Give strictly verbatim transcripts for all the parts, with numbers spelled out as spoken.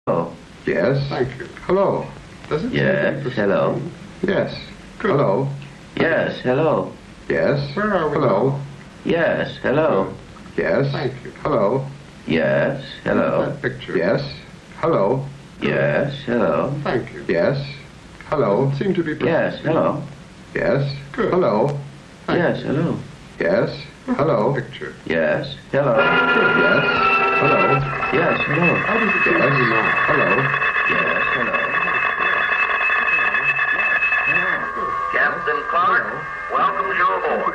Oh. Yes. Thank you. Hello. Does it Yes. Hello. Yes. Good. Hello. Yes. Hello. Yes. Where are we Hello. now? Yes. Hello. Yes. Thank you. Hello. Yes. Hello. That picture. Yes. Hello. Yes. Hello. Thank you. Yes. Hello. Doesn't seem to be Yes. persisting. Hello. Yes. Good. Hello. Thank Yes. you. Hello. Yes. Hello. Picture. Yes. Hello. Yes. Hello. Yes. Hello. How does it seem to Yes. you now? Hello. Yes. Hello. Captain Clark welcomes you aboard.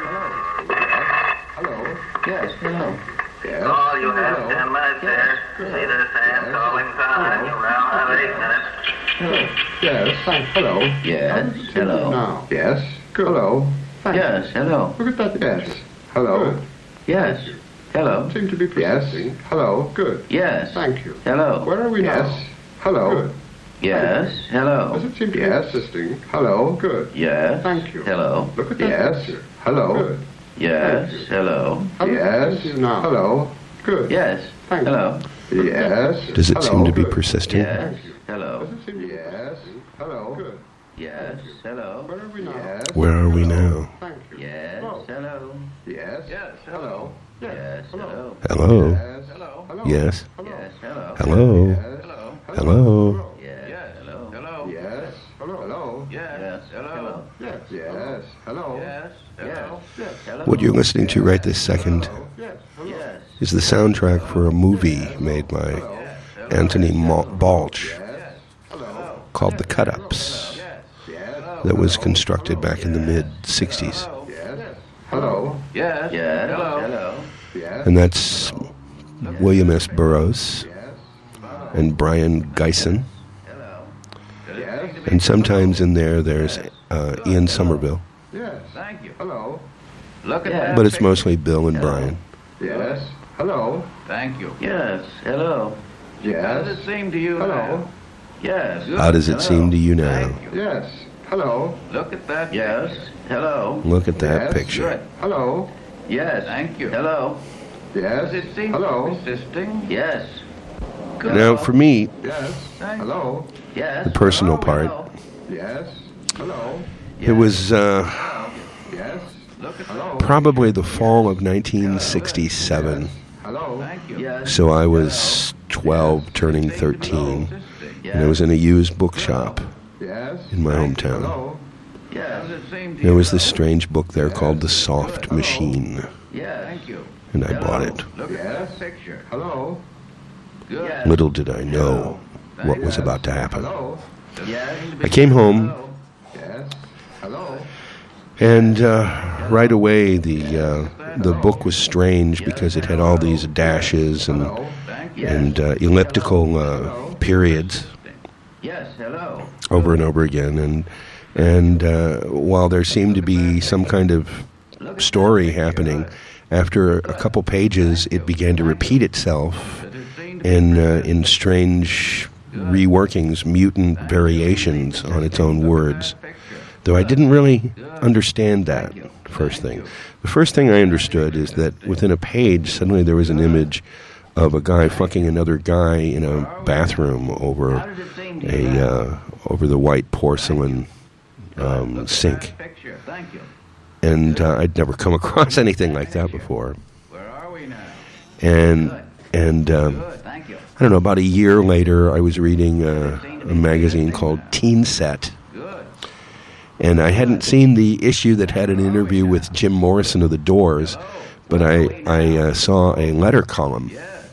Hello. Yes. Hello. Yes. All you have Hello. ten minutes there. See this hand calling time. You now have eight minutes. Hello. Yes. Thank you. Hello. How Yes. does it seem to you Hello. now? Yes. Good. Hello. Thank you. Yes. Hello. Look at that Yes. picture. Hello. Good. Yes. Hello. Seem to be Yes. persisting. Hello. Good. Yes. Thank you. Hello. Where are we Yes. now? Hello. Good. Yes. Hello. Does it seem to Yes. be persisting? Hello. Good. Yes. Thank you. Hello. Look at that Yes. picture. Hello. Good. Yes. Thank you. Hello. How does it Yes. seem to you now? Hello. Good. Yes. Thank you. Hello. Yes. Does it Hello. seem to be Good. persisting? Yes. Thank you. Hello. Does it seem to be Yes. persisting? Hello. Good. Yes. Hello. Where are we now? Yes. Where are we now? Thank you. Yes. Hello. Hello. Yes. Yes. Hello. Yes. Hello. Hello? Yes. Hello. Hello. Yes. Hello. Yes. Hello. Hello? Yes. Hello. Hello? Yes. Hello. Hello. Yes. Hello. Hello. Yes. Hello. Yes. Yes. Hello. Yes. Hello. Yes. Hello. What you're listening to right this second Yes. Hello. Yes. is the soundtrack for a movie made by Anthony Ma- Balch Hello. called The Cut-Ups Yes. that was constructed back in the mid-sixties. Yes. Hello. Yes. Yes. Hello. Hello. Yes. And that's William S. Burroughs Yes. and Brian Geisen. Yes. And sometimes in there there's uh, Ian Somerville. Yes. Thank you. Hello. Look at that. But it's mostly Bill and Brian. Yes. Hello. Thank you. Yes. Hello. How does Yes. it seem to you Hello. now? Yes. How does it seem to you now? Thank you. Yes. Hello. Look at that. Yes. Hello. Look at that Yes. picture. Good. Hello. Yes. Thank you. Hello. Yes. Does it seem Hello. persisting? Yes. Good. Now, for me, Yes. Thank you. Hello. Yes. the personal Hello. part, Hello. Yes. Hello. it was uh, Yes. Look at Hello. probably the fall of nineteen sixty-seven. Hello. Thank you. Yes. So I was twelve, turning thirteen, and I was in a used bookshop Yes. in my hometown. Hello. Yes. Does it seem to There you was this now? strange book there called The Soft Machine, Yes. Thank you. and I Hello. bought it. Look Yes. at that picture. Hello. Good. Little did I know what was about to happen. Hello. Yes. I came home, Hello. Yes. Hello. and uh, right away the uh, the book was strange because it had all these dashes and Hello. Thank you. and uh, elliptical uh, periods Yes. Hello. over and over again, and and uh, while there seemed to be some kind of story happening, after a couple pages it began to repeat itself in uh, in strange reworkings, mutant variations on its own words. Though I didn't really understand that first thing. The first thing I understood is that within a page, suddenly there was an image of a guy fucking another guy in a bathroom over How does it seem to you a now? uh, over the white porcelain um, sink, Picture. Thank you. and uh, I'd never come across anything like that before. Where are we now? And and um, Good. Thank you. I don't know. About a year later, I was reading uh, a magazine called Teen Set. Good. And I hadn't seen the issue that had an interview with Jim Morrison of the Doors, but I, I uh, saw a letter column.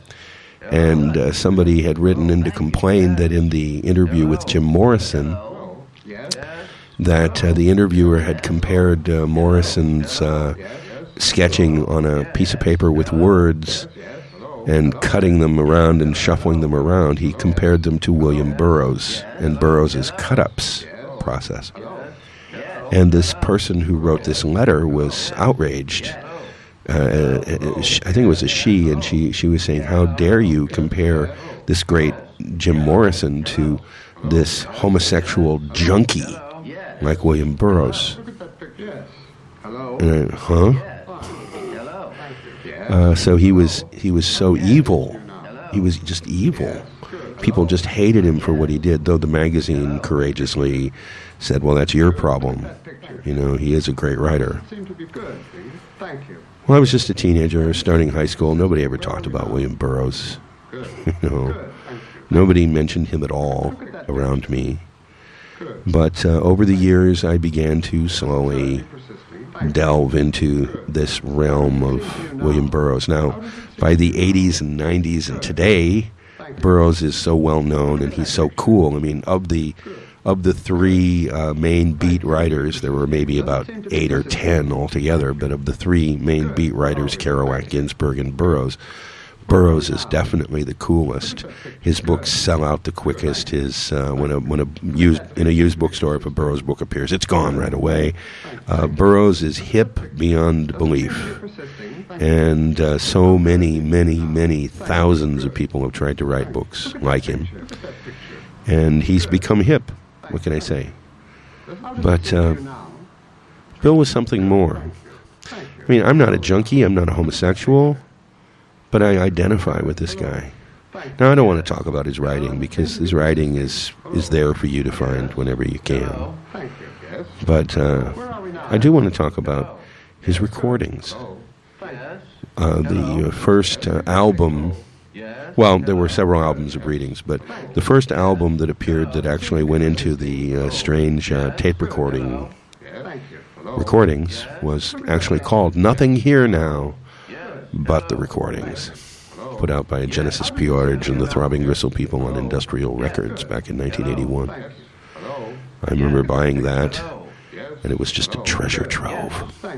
And uh, somebody had written in to complain that in the interview with Jim Morrison, Yes. that uh, the interviewer had compared uh, Morrison's uh, sketching on a piece of paper with words and cutting them around and shuffling them around. He compared them to William Burroughs and Burroughs' cut-ups process. And this person who wrote this letter was outraged. Uh, I think it was a she, and she, she was saying, how dare you compare this great Jim Morrison to this homosexual junkie like William Burroughs. Look at that picture. Yes. Hello. And I, huh? Hello. Yes. Uh, so he was he was so evil. He was just evil. people just hated him for what he did, though the magazine courageously said, well, that's your problem. You know, he is a great writer. Seem to be good, please. Thank you. Well, I was just a teenager starting high school. Nobody ever talked about William Burroughs. Good. You know, Good. Thank you. nobody mentioned him at all around me. Good. But uh, over the years, I began to slowly Persisting. Thank you. delve into this realm of William Burroughs. Now, by the eighties and nineties and today, Burroughs is so well known and he's so cool. I mean, of the of the three uh, main beat writers, there were maybe about eight or ten altogether, but of the three main beat writers, Kerouac, Ginsberg, and Burroughs, Burroughs is definitely the coolest. His books sell out the quickest. His uh, when a when a used in a used bookstore, if a Burroughs book appears, it's gone right away. Uh, Burroughs is hip beyond belief, and uh, so many, many, many thousands of people have tried to write books like him, and he's become hip. What can I say? But uh, Bill was something more. I mean, I'm not a junkie. I'm not a homosexual. But I identify with this guy. Now, I don't want to talk about his writing because his writing is, is there for you to find whenever you can. But uh, I do want to talk about his recordings. Uh, the uh, first uh, album, well, there were several albums of readings, but the first album that appeared that actually went into the uh, strange uh, tape recording recordings was actually called Nothing Here Now But the Recordings, put out by Genesis P-Orridge and the Throbbing Gristle people on Industrial Records back in nineteen eighty-one. I remember buying that, and it was just a treasure trove.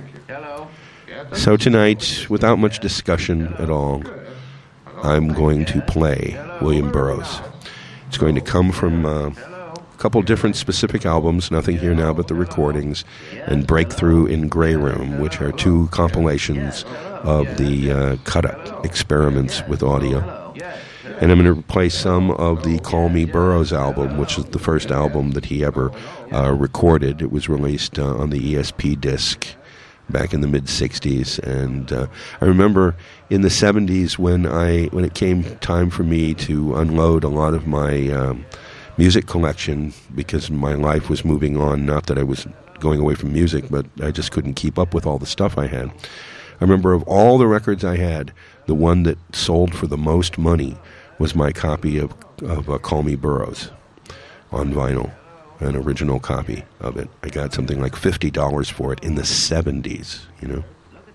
So tonight, without much discussion at all, I'm going to play William Burroughs. It's going to come from uh, a couple different specific albums, Nothing Here Now But the Recordings, and Breakthrough in Grey Room, which are two compilations of the uh, cut-up experiments with audio. And I'm going to play some of the Call Me Burroughs album, which is the first album that he ever uh, recorded. It was released uh, on the E S P disc back in the mid-sixties. And uh, I remember in the seventies when I when it came time for me to unload a lot of my um, music collection, because my life was moving on, not that I was going away from music, but I just couldn't keep up with all the stuff I had. I remember of all the records I had, the one that sold for the most money was my copy of, of uh, Call Me Burroughs on vinyl, an original copy of it. I got something like fifty dollars for it in the seventies, you know.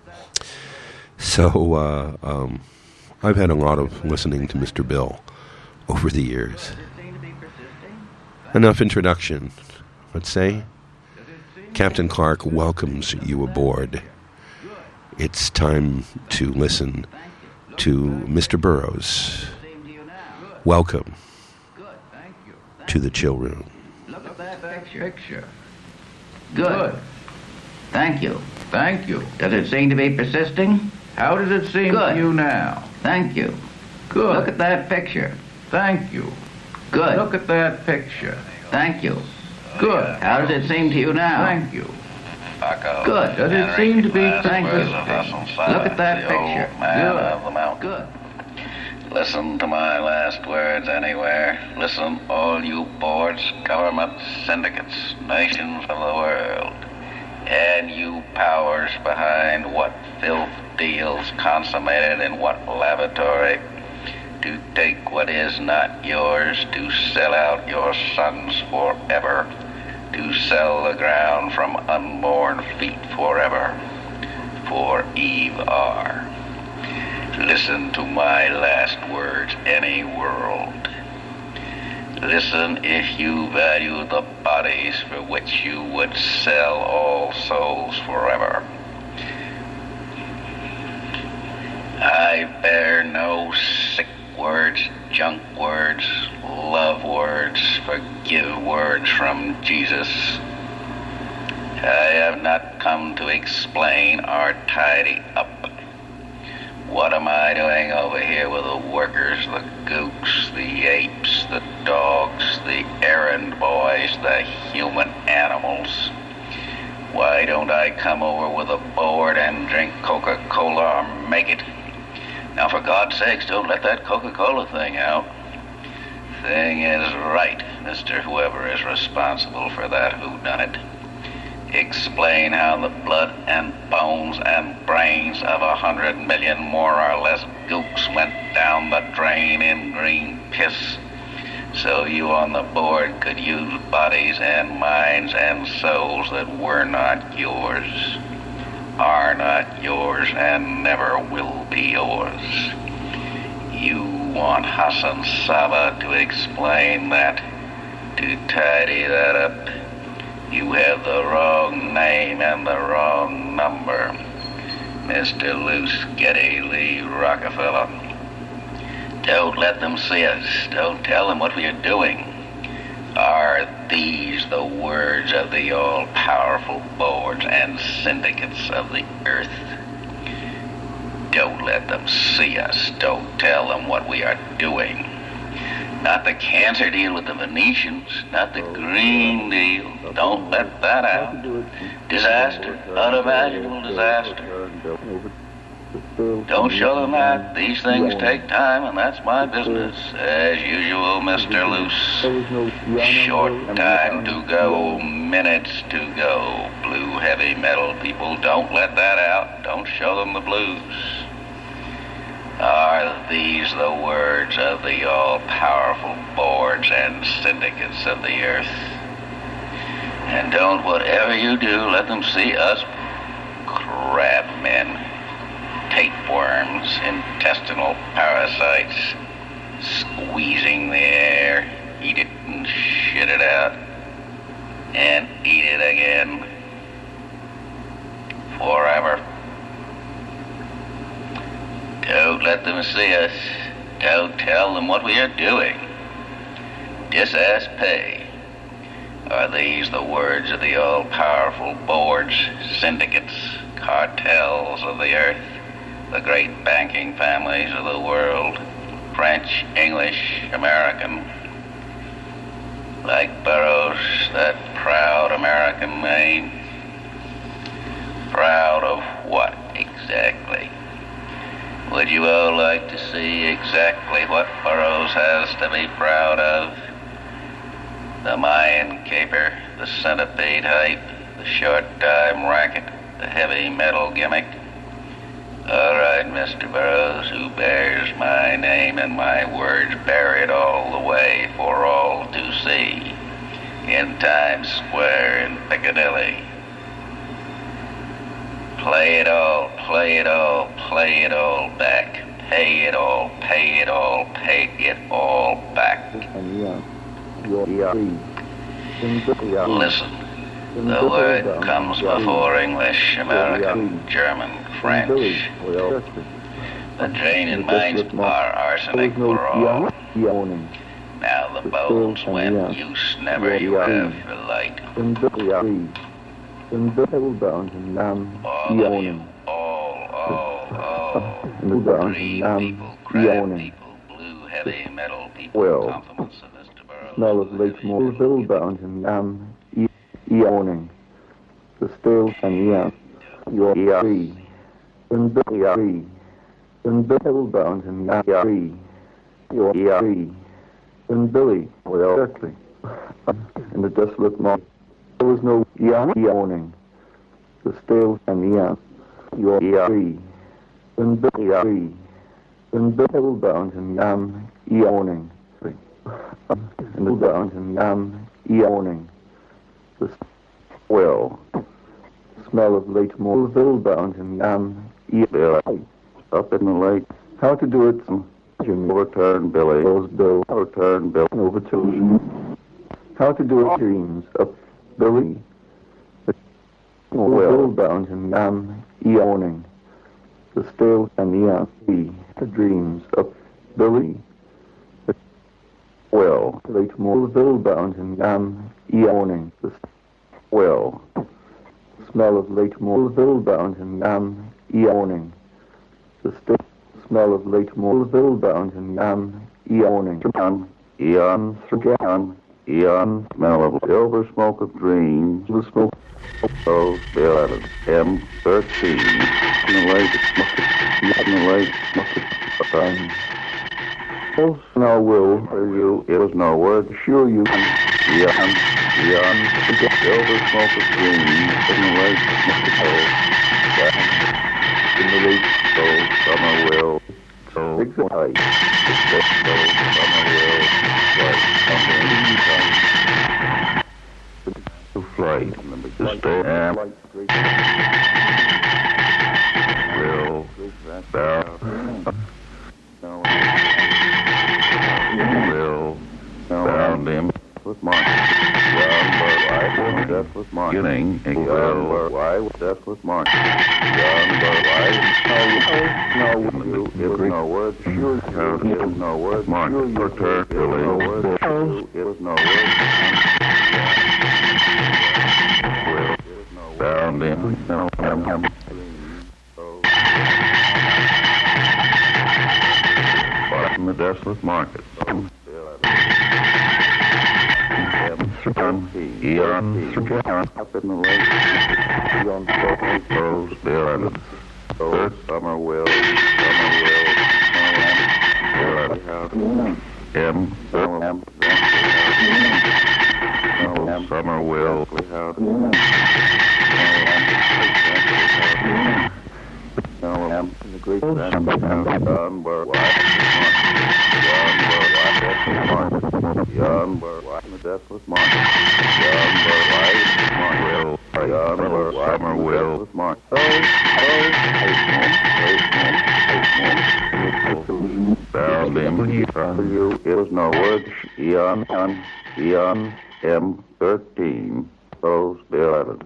So uh, um, I've had a lot of listening to Mister Bill over the years. Enough introduction. Let's say Captain Clark welcomes you aboard. It's time to listen to Mister Burroughs. Welcome to the Chill Room. Look at that picture. Good. Thank you. Thank you. Does it seem to be persisting? How does it seem to you now? Thank you. Good. Look at that picture. Thank you. Good. Look at that picture. Thank you. Good. How does it seem to you now? Thank you. Good. Does it seem to be persisting? Look at that picture. Good. Good. Listen to my last words anywhere. Listen, all you boards, governments, syndicates, nations of the world, and you powers behind what filth deals consummated in what lavatory, to take what is not yours, to sell out your sons forever, to sell the ground from unborn feet forever, for Eve are. Listen to my last words, any world. Listen if you value the bodies for which you would sell all souls forever. I bear no sick words, junk words, love words, forgive words from Jesus. I have not come to explain or tidy up. What am I doing over here with the workers, the gooks, the apes, the dogs, the errand boys, the human animals? Why don't I come over with a board and drink Coca-Cola or make it? Now, for God's sakes, don't let that Coca-Cola thing out. thing is right, Mister Whoever is responsible for that whodunit. Explain how the blood and bones and brains of a hundred million more or less gooks went down the drain in green piss, so you on the board could use bodies and minds and souls that were not yours, are not yours, and never will be yours. You want Hassan Saba to explain that, to tidy that up. You have the wrong name and the wrong number, Mister Luce Getty Lee Rockefeller. Don't let them see us. Don't tell them what we are doing. Are these the words of the all-powerful boards and syndicates of the earth? Don't let them see us. Don't tell them what we are doing. Not the cancer deal with the Venetians, not the Green Deal. Don't let that out. Disaster, unimaginable disaster. Don't show them that. These things take time, and that's my business. As usual, Mister Luce. Short time to go, minutes to go. Blue heavy metal people, don't let that out. Don't show them the blues. Are these the words of the all-powerful boards and syndicates of the earth? And don't, whatever you do, let them see us crab men, tapeworms, intestinal parasites, squeezing the air, eat it and shit it out, and eat it again forever. Don't let them see us. Don't tell them what we are doing. Dis-ass pay. Are these the words of the all-powerful boards, syndicates, cartels of the earth, the great banking families of the world, French, English, American? Like Burroughs, that proud American name? Proud of what exactly? Would you all like to see exactly what Burroughs has to be proud of? The Mayan caper, the centipede hype, the short dime racket, the heavy metal gimmick? All right, Mister Burroughs, who bears my name and my words, bear it all the way for all to see, in Times Square in Piccadilly. Play it all, play it all, play it all back. Pay it all, pay it all, pay it all back. Listen, the word comes before English, American, German, French. The drain in mines are arsenic for all. Now the bones when use never you have the light. In the table bound and um yawning. All, all, all. In the bound Green and people, um crab yawning. people, blue heavy metal people, Well, compliments of Mister Burroughs. Smell of late more bill bound and um yawning. The still and yam. Your tree. In the tree. In the table bound and um tree. Your tree. In Billy. Well, exactly. In the desolate mob. There was no yawning. The stale and yawn. Your tree. In the tree. In the table bound and um yawning. In the bound and um yawning. The well. Smell of late Moreville bound and um yawning. Up in the lake. How to do it? Jimmy. Overturn Billy. Rose Bill. Overturn Bill. Over to how to do it? Dreams up. Billy, the well bound and um yawning, the still and yawn, the dreams of Billy, the well late Moreville bound and um yawning, the well smell of late Moreville bound and um yawning, the still smell of late Moreville bound and um yawning, yawn, yawn, yawn. Eon, smell of silver smoke of dreams, the smoke of Bill Evans, M thirteen, in the lake, in the lake, No will, you, it was no word, sure you can, beyond, beyond, silver smoke of green, in the lake, in the lake, so summer will, so excited, so summer will, like, to flight, to stay, and will, there, will, bound him with Mark. Young but life was death with Mark. Beginning, young but life was death with Mark. Young but life, no, no, it was no word, sure, it was no word, Mark, for Turkey, no word, it was no word, will, bound him, no, him, in the desolate market. Eon, up in the lake, Eon, throws the islands. Earth, summer will, summer will, M, M, summer will, the great done were Young were the deathless mark. Young were life will. Young were summer will. Mark. Oh, oh, bound him. You, it was no word. Eon, Eon, M thirteen. Those the eleventh.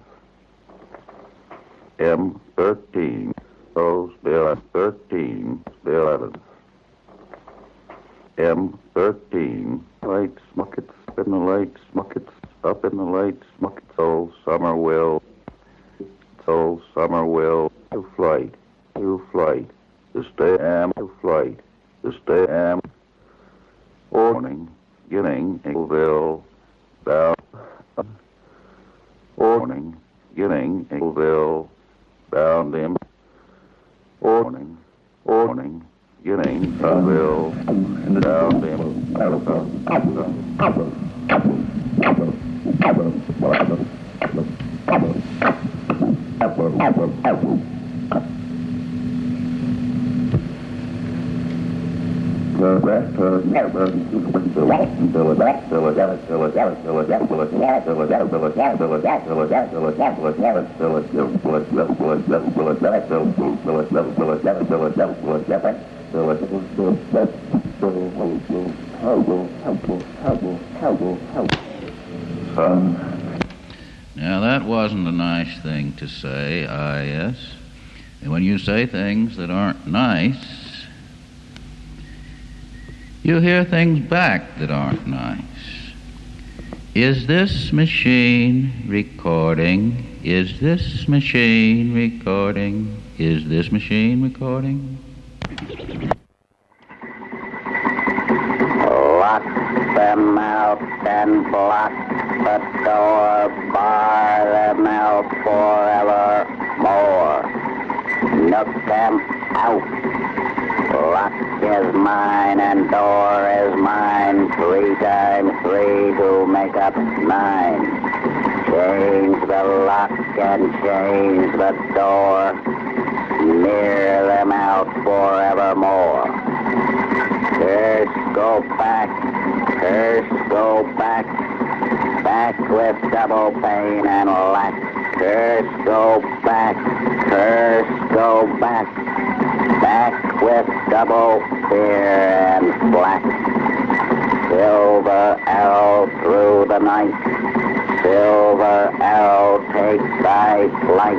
M thirteen. Those the thirteen. The eleventh. M thirteen. Lights, muckets, up in the lights, muckets, up in the lights, muckets, oh, summer will, oh, summer will, to flight, to flight, to stay am, to flight, to stay am, warning, beginning, will, down, warning, beginning, will, bound him, warning, warning, beginning, will, down him, Now that wasn't a nice thing to say, I guess. And when you say things that aren't nice, you hear things back that aren't nice. Is this machine recording? Is this machine recording? Is this machine recording? Lock them out and block the door, bar them out forevermore. Knock them out. Lock is mine and door is mine. Three times three to make up nine. Change the lock and change the door. Near them out forevermore. Curse, go back. Curse, go back. Back with double pain and lack. Curse, go back. Curse, go back. Back with double fear and black. Silver arrow through the night. Silver arrow, take thy flight.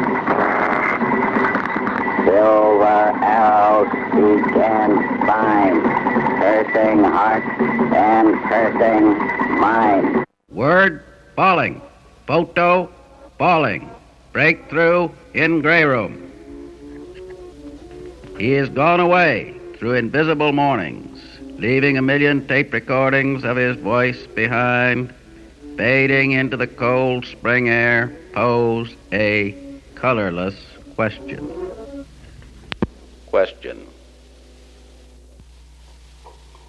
Silver arrow, seek and find. Cursing heart and cursing mind. Word, falling. Photo, falling. Breakthrough in Grey Room. He is gone away through invisible mornings, leaving a million tape recordings of his voice behind, fading into the cold spring air, pose a colorless question. Question.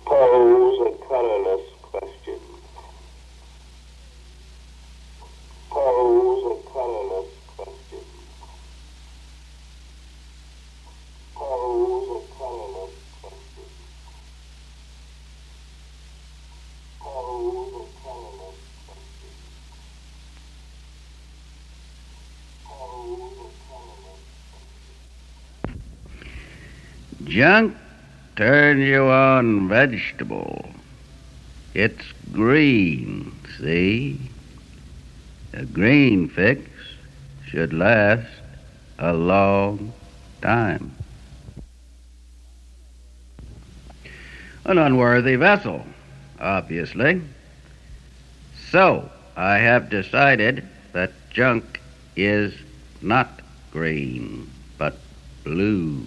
Junk turns you on vegetable. It's green, see? A green fix should last a long time. An unworthy vessel, obviously. So, I have decided that junk is not green, but blue.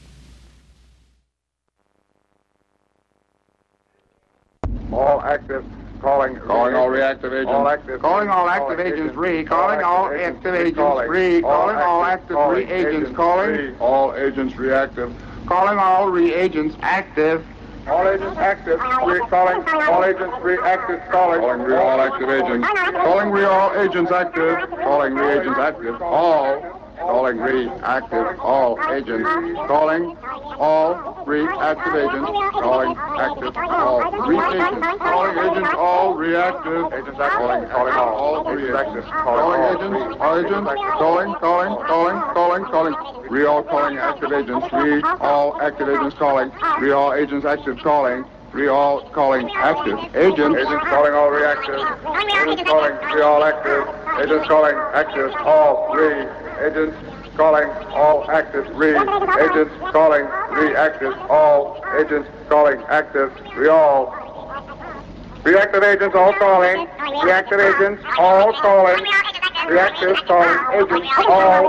All active, calling, Calling all reactive agents. all active, Calling all active agents, re. Calling all active agents, re. Calling all active re agents, calling. all agents reactive. Calling all reagents active. All agents active, re, calling, all agents reactive, calling. Calling re all active agents. Calling re all agents active. Calling reagents active. All. Calling reactive all agents. Calling all reactive agents. Calling active all reagents. Calling agents all reactive. Agents active, calling, calling all, all agents active, Calling agents, all agents, calling, calling, calling, calling, calling. Re all calling active agents. Re all active agents calling. Re all agents active calling. Re all calling active agents. agents calling all reactive, agents calling re all active, agents calling active, all re, agents calling all active, re, agents calling reactive, all agents calling active, re all. Reactive agents all calling, reactive agents all calling, reactive calling agents all.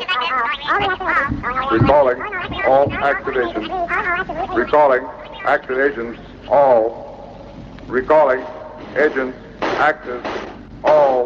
Recalling all active agents. Recalling active agents all. Recalling agents active all.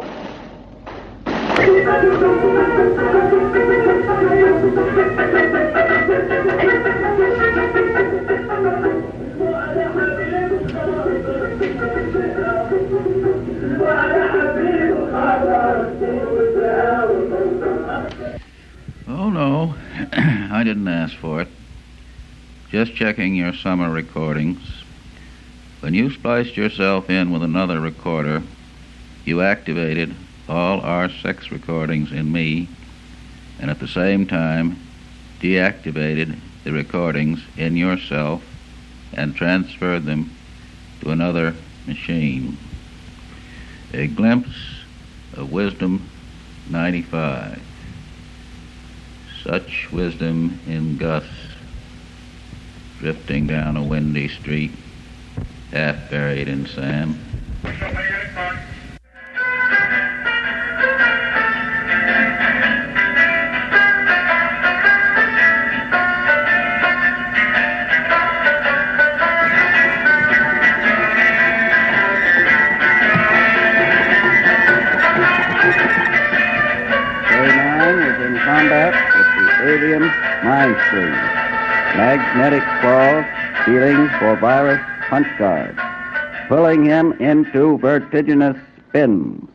Oh, no. I didn't ask for it. Just checking your summer recordings. When you spliced yourself in with another recorder, you activated all our sex recordings in me, and at the same time deactivated the recordings in yourself and transferred them to another machine. A glimpse of wisdom ninety-five. Such wisdom in gusts, drifting down a windy street, half buried in sand. Alien mind screen, magnetic claws, feeling for virus punch guard, pulling him into vertiginous spins.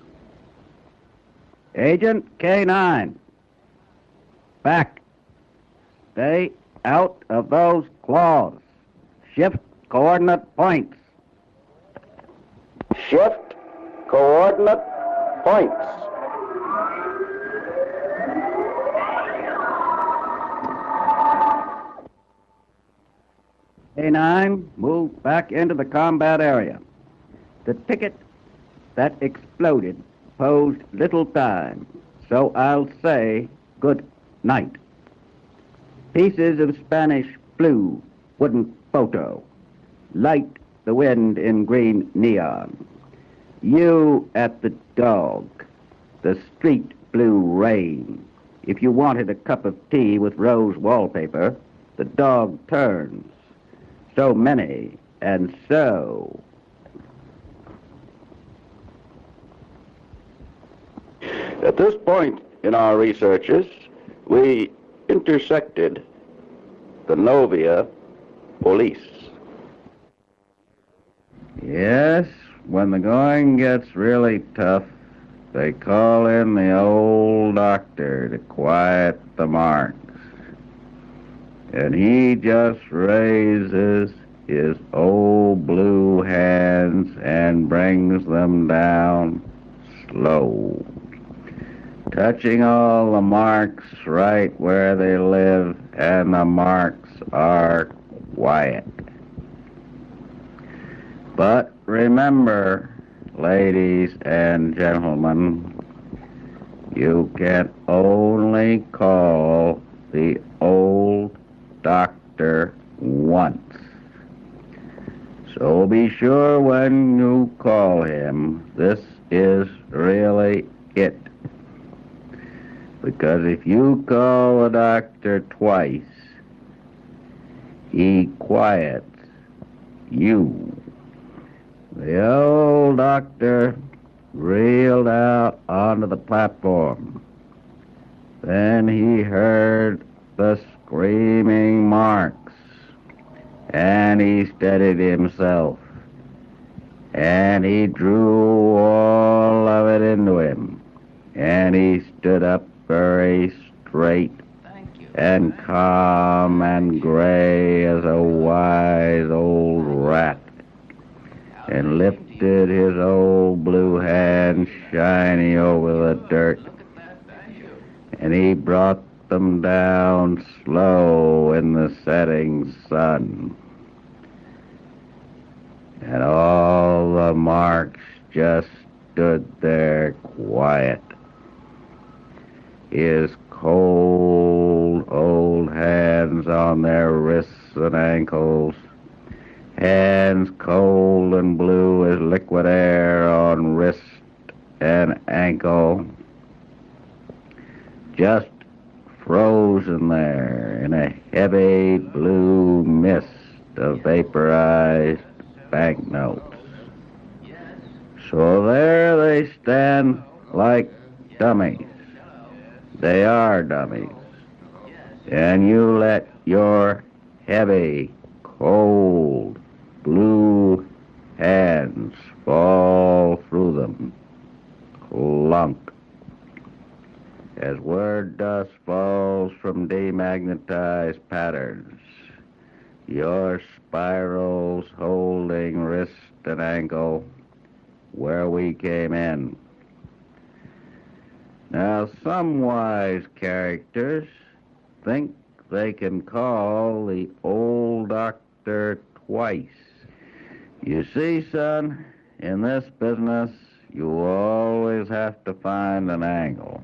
Agent K nine, back. Stay out of those claws. Shift coordinate points. Shift coordinate points. K nine, move back into the combat area. The ticket that exploded posed little time, so I'll say good night. Pieces of Spanish flu, wooden photo, light the wind in green neon. You at the dog, the street blue rain. If you wanted a cup of tea with rose wallpaper, the dog turns. So many, and so. At this point in our researches, we intersected the Novia police. Yes, when the going gets really tough, they call in the old doctor to quiet the marks. And he just raises his old blue hands and brings them down slow. touching all the marks right where they live, and the marks are quiet. But remember, ladies and gentlemen, you can only call the old doctor once. So be sure when you call him, this is really it. Because if you call the doctor twice, he quiets you. The old doctor reeled out onto the platform. Then he heard the screaming marks, and he steadied himself, and he drew all of it into him, and he stood up very straight and calm and gray as a wise old rat, and lifted his old blue hand shiny over the dirt, and he brought them down slow in the setting sun. And all the marks just stood there quiet. His cold old hands on their wrists and ankles, hands cold and blue as liquid air on wrist and ankle, just frozen there in a heavy blue mist of vaporized banknotes. So there they stand like dummies. They are dummies. And you let your heavy, cold, blue hands fall through them. Clunk. As word dust falls from demagnetized patterns, your spirals holding wrist and ankle where we came in. Now, some wise characters think they can call the old doctor twice. You see, son, in this business, you always have to find an angle.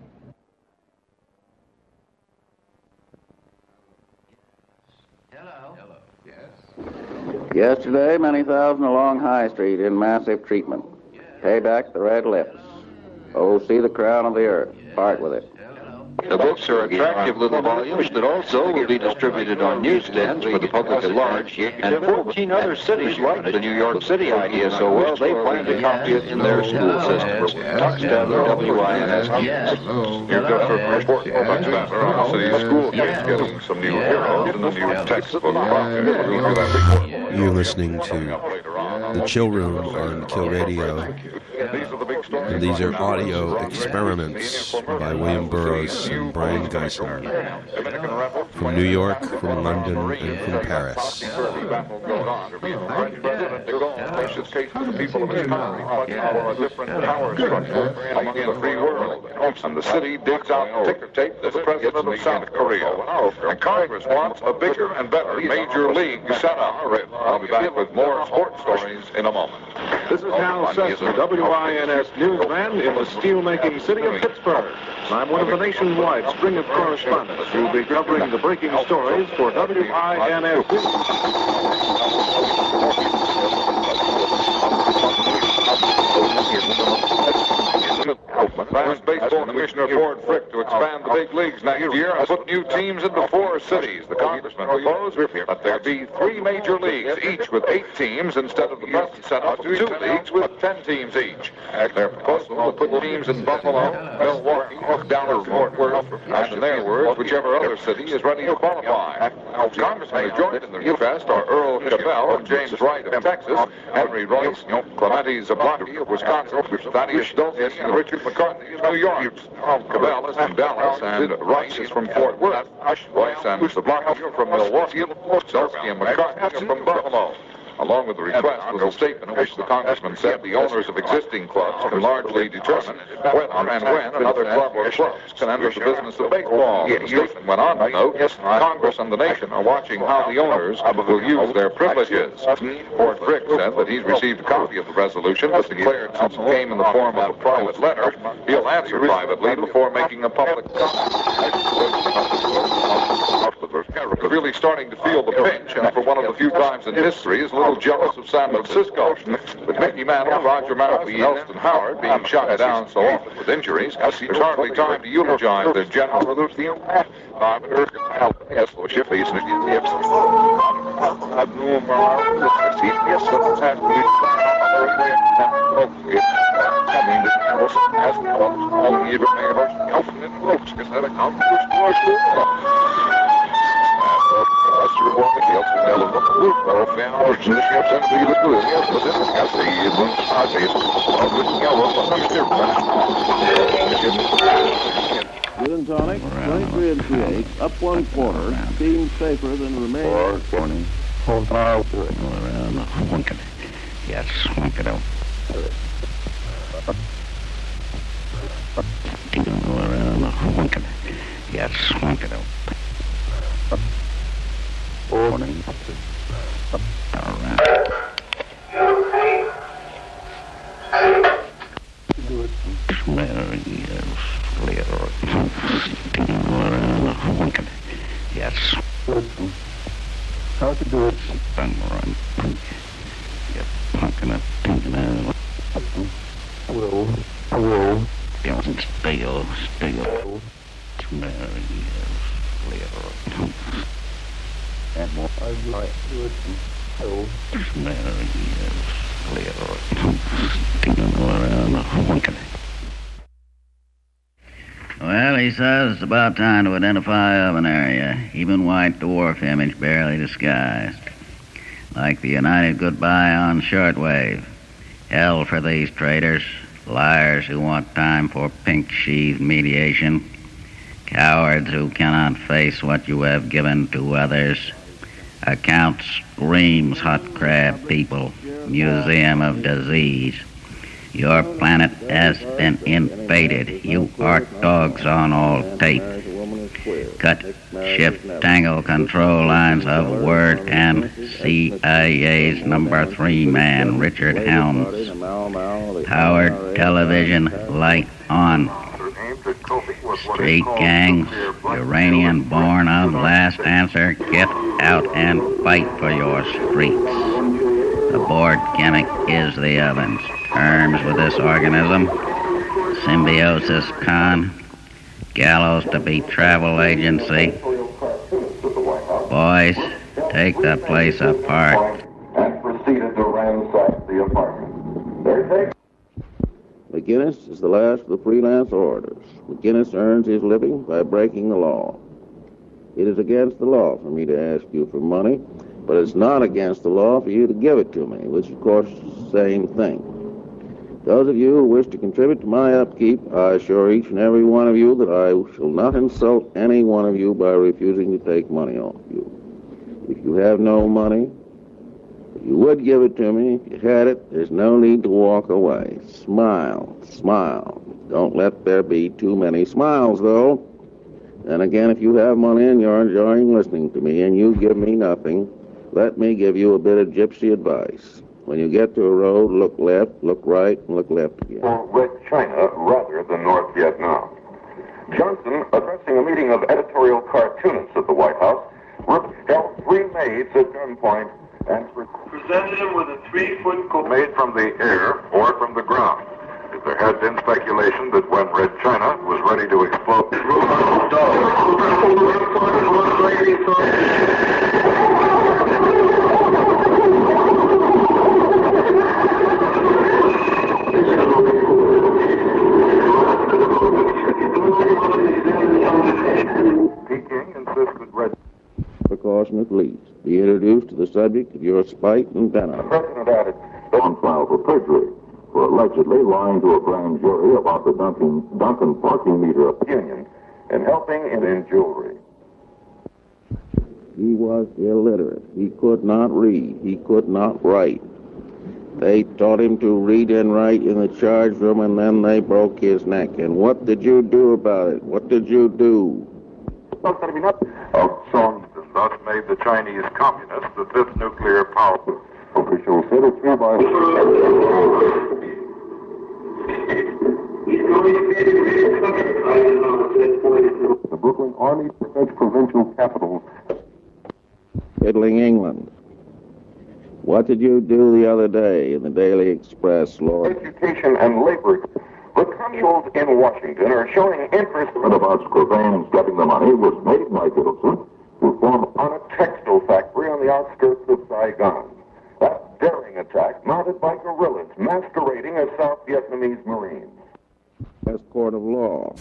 Yesterday, many thousand along High Street in massive treatment. Pay back the red lips. Oh, see the crown of the earth. Part with it. The books are attractive little volumes that also will be distributed on newsstands for the public at large, and fourteen other cities like the New York City idea so well, they plan to copy it in their school system. Tuxteth or W I N S. You've got a report about the school kids getting some new heroes in the new textbook. You're listening to The Chill Room on Kill Radio, and these are audio experiments by William Burroughs and Brian Geisen from New York, from London, and from Paris. People of his country for a different power structure among the free world. And the city digs out the ticker tape that's the president of South Korea. And Congress wants a bigger and better major league set up. I'll be back with more sports stories in a moment. This is Hal Sessler, W I N S newsman in the steel-making city of Pittsburgh. I'm one of the nationwide string of correspondents who'll be covering the breaking stories for W I N S. Last baseball commissioner Ford Frick to expand the big leagues next year and put new teams into four cities. The congressman proposed that there be three major leagues, each with eight teams instead of the present setup of two leagues with ten teams each. Their proposal to put teams in Buffalo, Milwaukee, Dallas, Fort Worth, and in their words, whichever other city is ready to qualify. Congressmen who joined in the request are Earl Cabell and James Wright of Texas, Henry Royce, Clemente Zablocki of Wisconsin, Thaddeus Dulce, and Richard McCarthy of New York. Cabell is from Dallas, and Rice is from Fort Worth. Royce and Zablocki are from Milwaukee, Dulce and McCarthy are from Buffalo. Along with the request was a statement in which the congressman said the owners of existing clubs can largely determine whether and when another club or clubs can enter the business of baseball. The statement went on to note, Congress and the nation are watching how the owners will use their privileges. Fort Frick said that he's received a copy of the resolution, but declared since it came in the form of a private letter, he'll answer privately before making a public is really starting to feel the pinch, and for one of the few times in history is a little jealous of San Francisco. With Mickey Mantle, Roger Mappy, and Elston Howard being shot down so often with injuries, it's hardly time to eulogize their general. Gin and tonic, twenty-three and three eighths, up one quarter, seems safer than remaining. twenty. Hold on. Yes, swink it out. Yes, swink it out. Morning. All right. Yes. How to do it? Yep, punking it, thinking it. I will. I will. Still, still. And more. I will do it. I will. Well, he says it's about time to identify of an area, even white dwarf image barely disguised. Like the United Goodbye on shortwave. Hell for these traitors, liars who want time for pink-sheathed mediation, cowards who cannot face what you have given to others. Account screams hot crab people, museum of disease. Your planet has been invaded. You are dogs on all tape. Cut, shift, tangle control lines of Word and C I A's number three man, Richard Helms. Howard Television, light on. Street gangs, Uranian-born of last answer, get out and fight for your streets. The board gimmick is the ovens. Terms with this organism. Symbiosis con. Gallows to be travel agency. Boys, take the place apart. And proceeded to ransack the apartment. There McGinnis is the last of the freelance orators. McGinnis earns his living by breaking the law. It is against the law for me to ask you for money, but it's not against the law for you to give it to me, which of course is the same thing. Those of you who wish to contribute to my upkeep, I assure each and every one of you that I shall not insult any one of you by refusing to take money off you. If you have no money, if you would give it to me, if you had it, there's no need to walk away. Smile, smile. Don't let there be too many smiles, though. And again, if you have money and you're enjoying listening to me and you give me nothing, let me give you a bit of gypsy advice. When you get to a road, look left, look right, and look left again. Red China rather than North Vietnam. Johnson, addressing a meeting of editorial cartoonists at the White House, held three maids at gunpoint and presented them with a three-foot coat made from the air or from the ground. If there had been speculation that when Red China was ready to explode... Peking insisted Red... Precaution at least. Be introduced to the subject of your spite and venom. The president added, on trial for perjury, for allegedly lying to a grand jury about the Duncan, Duncan parking meter of Union and helping in, in jewelry. He was illiterate. He could not read. He could not write. They taught him to read and write in the charge room, and then they broke his neck. And what did you do about it? What did you do? Song thus made the Chinese Communists the fifth nuclear power. Officials said it's hereby. The Brooklyn Army Defense Provincial Capitals. Fiddling England. What did you do the other day in the Daily Express, Lord? Education and labor. The consuls in Washington are showing interest about Scrovane's getting the money was made by Middleton to form on a textile factory on the outskirts of Saigon. That daring attack mounted by guerrillas masquerading as South Vietnamese Marines. Best court of law.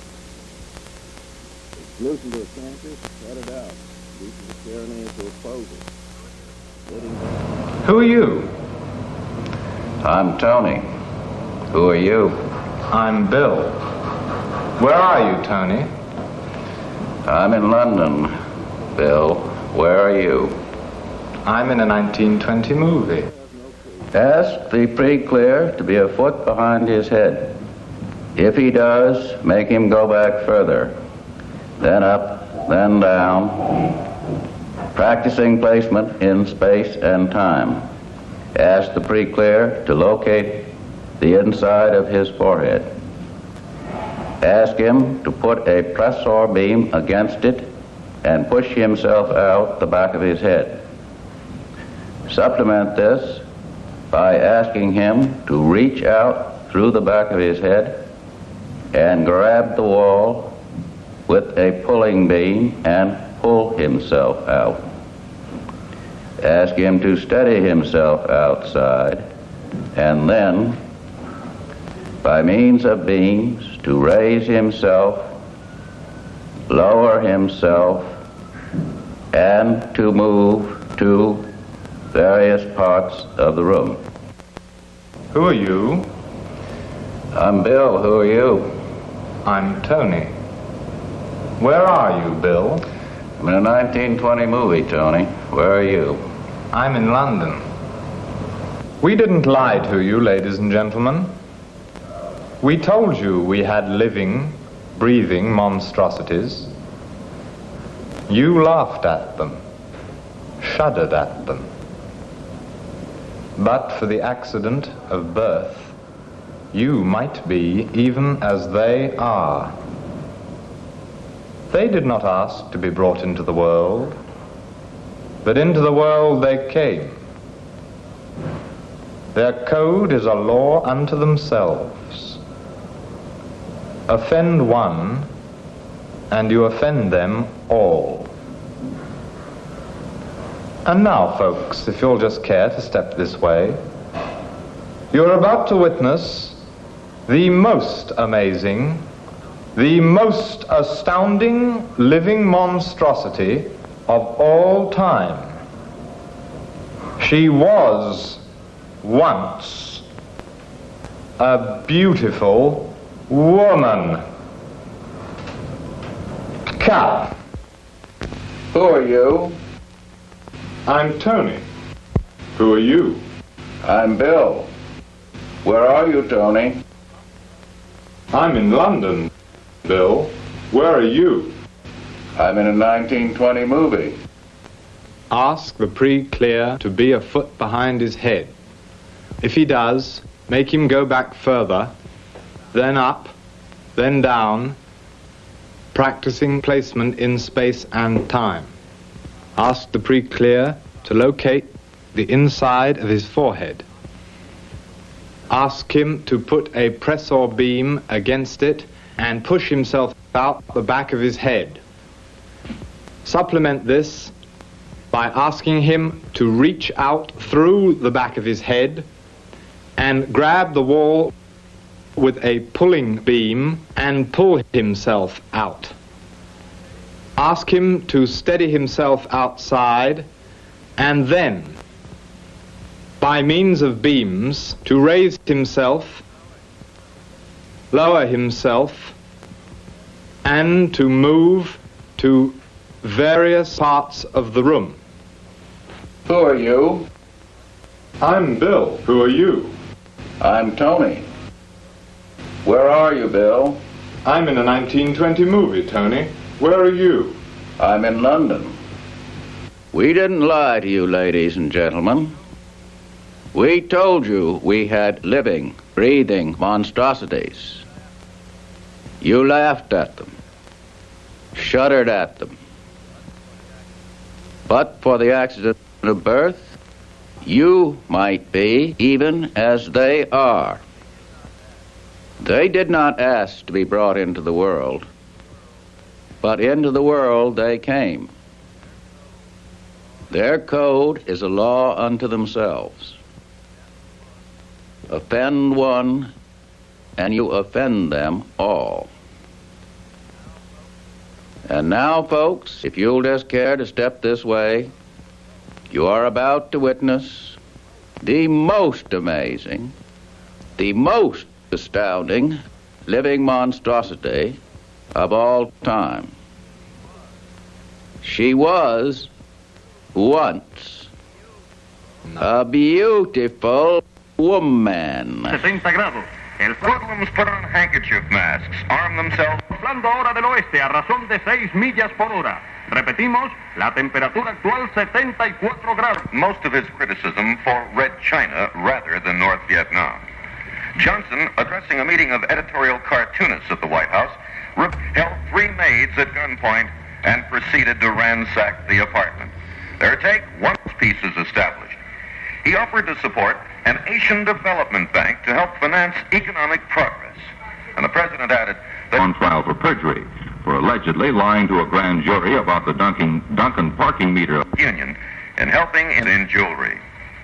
Loosen to a campus, cut it out. Loosen the tyranny into opposing. Who are you? I'm Tony. Who are you? I'm Bill. Where are you, Tony? I'm in London. Bill, where are you? I'm in a nineteen twenty movie. Ask the pre-clear to be a foot behind his head. If he does, make him go back further. Then up, then down. Practicing placement in space and time. Ask the pre-clear to locate the inside of his forehead. Ask him to put a pressor beam against it and push himself out the back of his head. Supplement this by asking him to reach out through the back of his head and grab the wall with a pulling beam and pull himself out. Ask him to steady himself outside, and then, by means of beams, to raise himself, lower himself, and to move to various parts of the room. Who are you? I'm Bill. Who are you? I'm Tony. Where are you, Bill? I'm in a nineteen twenty movie, Tony. Where are you? I'm in London. We didn't lie to you, ladies and gentlemen. We told you we had living, breathing monstrosities. You laughed at them, shuddered at them. But for the accident of birth, you might be even as they are. They did not ask to be brought into the world, but into the world they came. Their code is a law unto themselves. Offend one, and you offend them all. And now, folks, if you'll just care to step this way, you're about to witness the most amazing, the most astounding living monstrosity of all time. She was once a beautiful woman. Cut. Who are you? I'm Tony. Who are you? I'm Bill. Where are you, Tony? I'm in London, Bill. Where are you? I'm in a nineteen twenty movie. Ask the pre-clear to be a foot behind his head. If he does, make him go back further, then up, then down, practicing placement in space and time. Ask the pre-clear to locate the inside of his forehead. Ask him to put a pressor beam against it and push himself out the back of his head. Supplement this by asking him to reach out through the back of his head and grab the wall with a pulling beam and pull himself out. Ask him to steady himself outside and then, by means of beams, to raise himself, lower himself, and to move to various parts of the room. Who are you? I'm Bill. Who are you? I'm Tony. Where are you, Bill? I'm in a nineteen twenty movie, Tony. Where are you? I'm in London. We didn't lie to you, ladies and gentlemen. We told you we had living, breathing monstrosities. You laughed at them, shuddered at them. But for the accident of birth, you might be even as they are. They did not ask to be brought into the world, but into the world they came. Their code is a law unto themselves. Offend one, and you offend them all. And now, folks, if you'll just care to step this way, you are about to witness the most amazing, the most astounding living monstrosity of all time. She was once a beautiful woman. sesenta grados. El Hoodlums put on handkerchief masks, arm themselves. Soplando ahora del oeste a razón de seis millas por hora. Repetimos, la temperatura actual setenta y cuatro grados. Most of his criticism for Red China rather than North Vietnam. Johnson, addressing a meeting of editorial cartoonists at the White House, held three maids at gunpoint and proceeded to ransack the apartment. Their take, one piece is established. He offered to support an Asian Development Bank to help finance economic progress. And the president added that on trial for perjury for allegedly lying to a grand jury about the Duncan, Duncan parking meter union and helping in, in jewelry.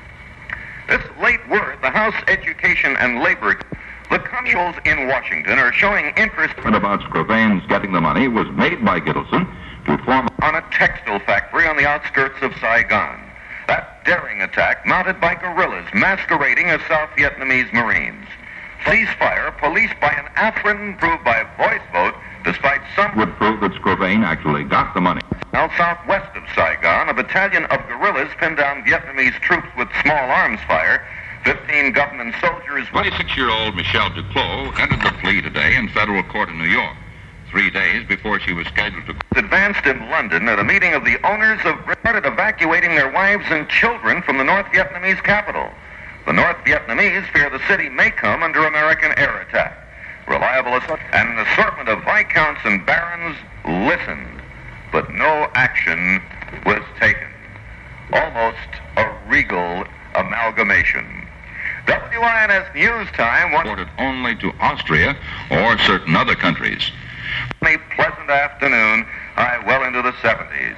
This late word, the House Education and Labor, the communals in Washington are showing interest about Scrovane's getting the money was made by Gittleson to form on a textile factory on the outskirts of Saigon. That daring attack mounted by guerrillas masquerading as South Vietnamese Marines. Ceasefire policed by an Afrin proved by voice vote despite some would prove that Scrovane actually got the money. Now southwest of Saigon, a battalion of guerrillas pinned down Vietnamese troops with small arms fire. Fifteen government soldiers. twenty-six-year-old Michelle Duclos entered the plea today in federal court in New York, three days before she was scheduled to... Advanced in London at a meeting of the owners of... started evacuating their wives and children from the North Vietnamese capital. The North Vietnamese fear the city may come under American air attack. Reliable assault and an assortment of viscounts and barons listened, but no action was taken. Almost a regal amalgamation. W I N S News Time was reported only to Austria or certain other countries. A pleasant afternoon, high well into the seventies.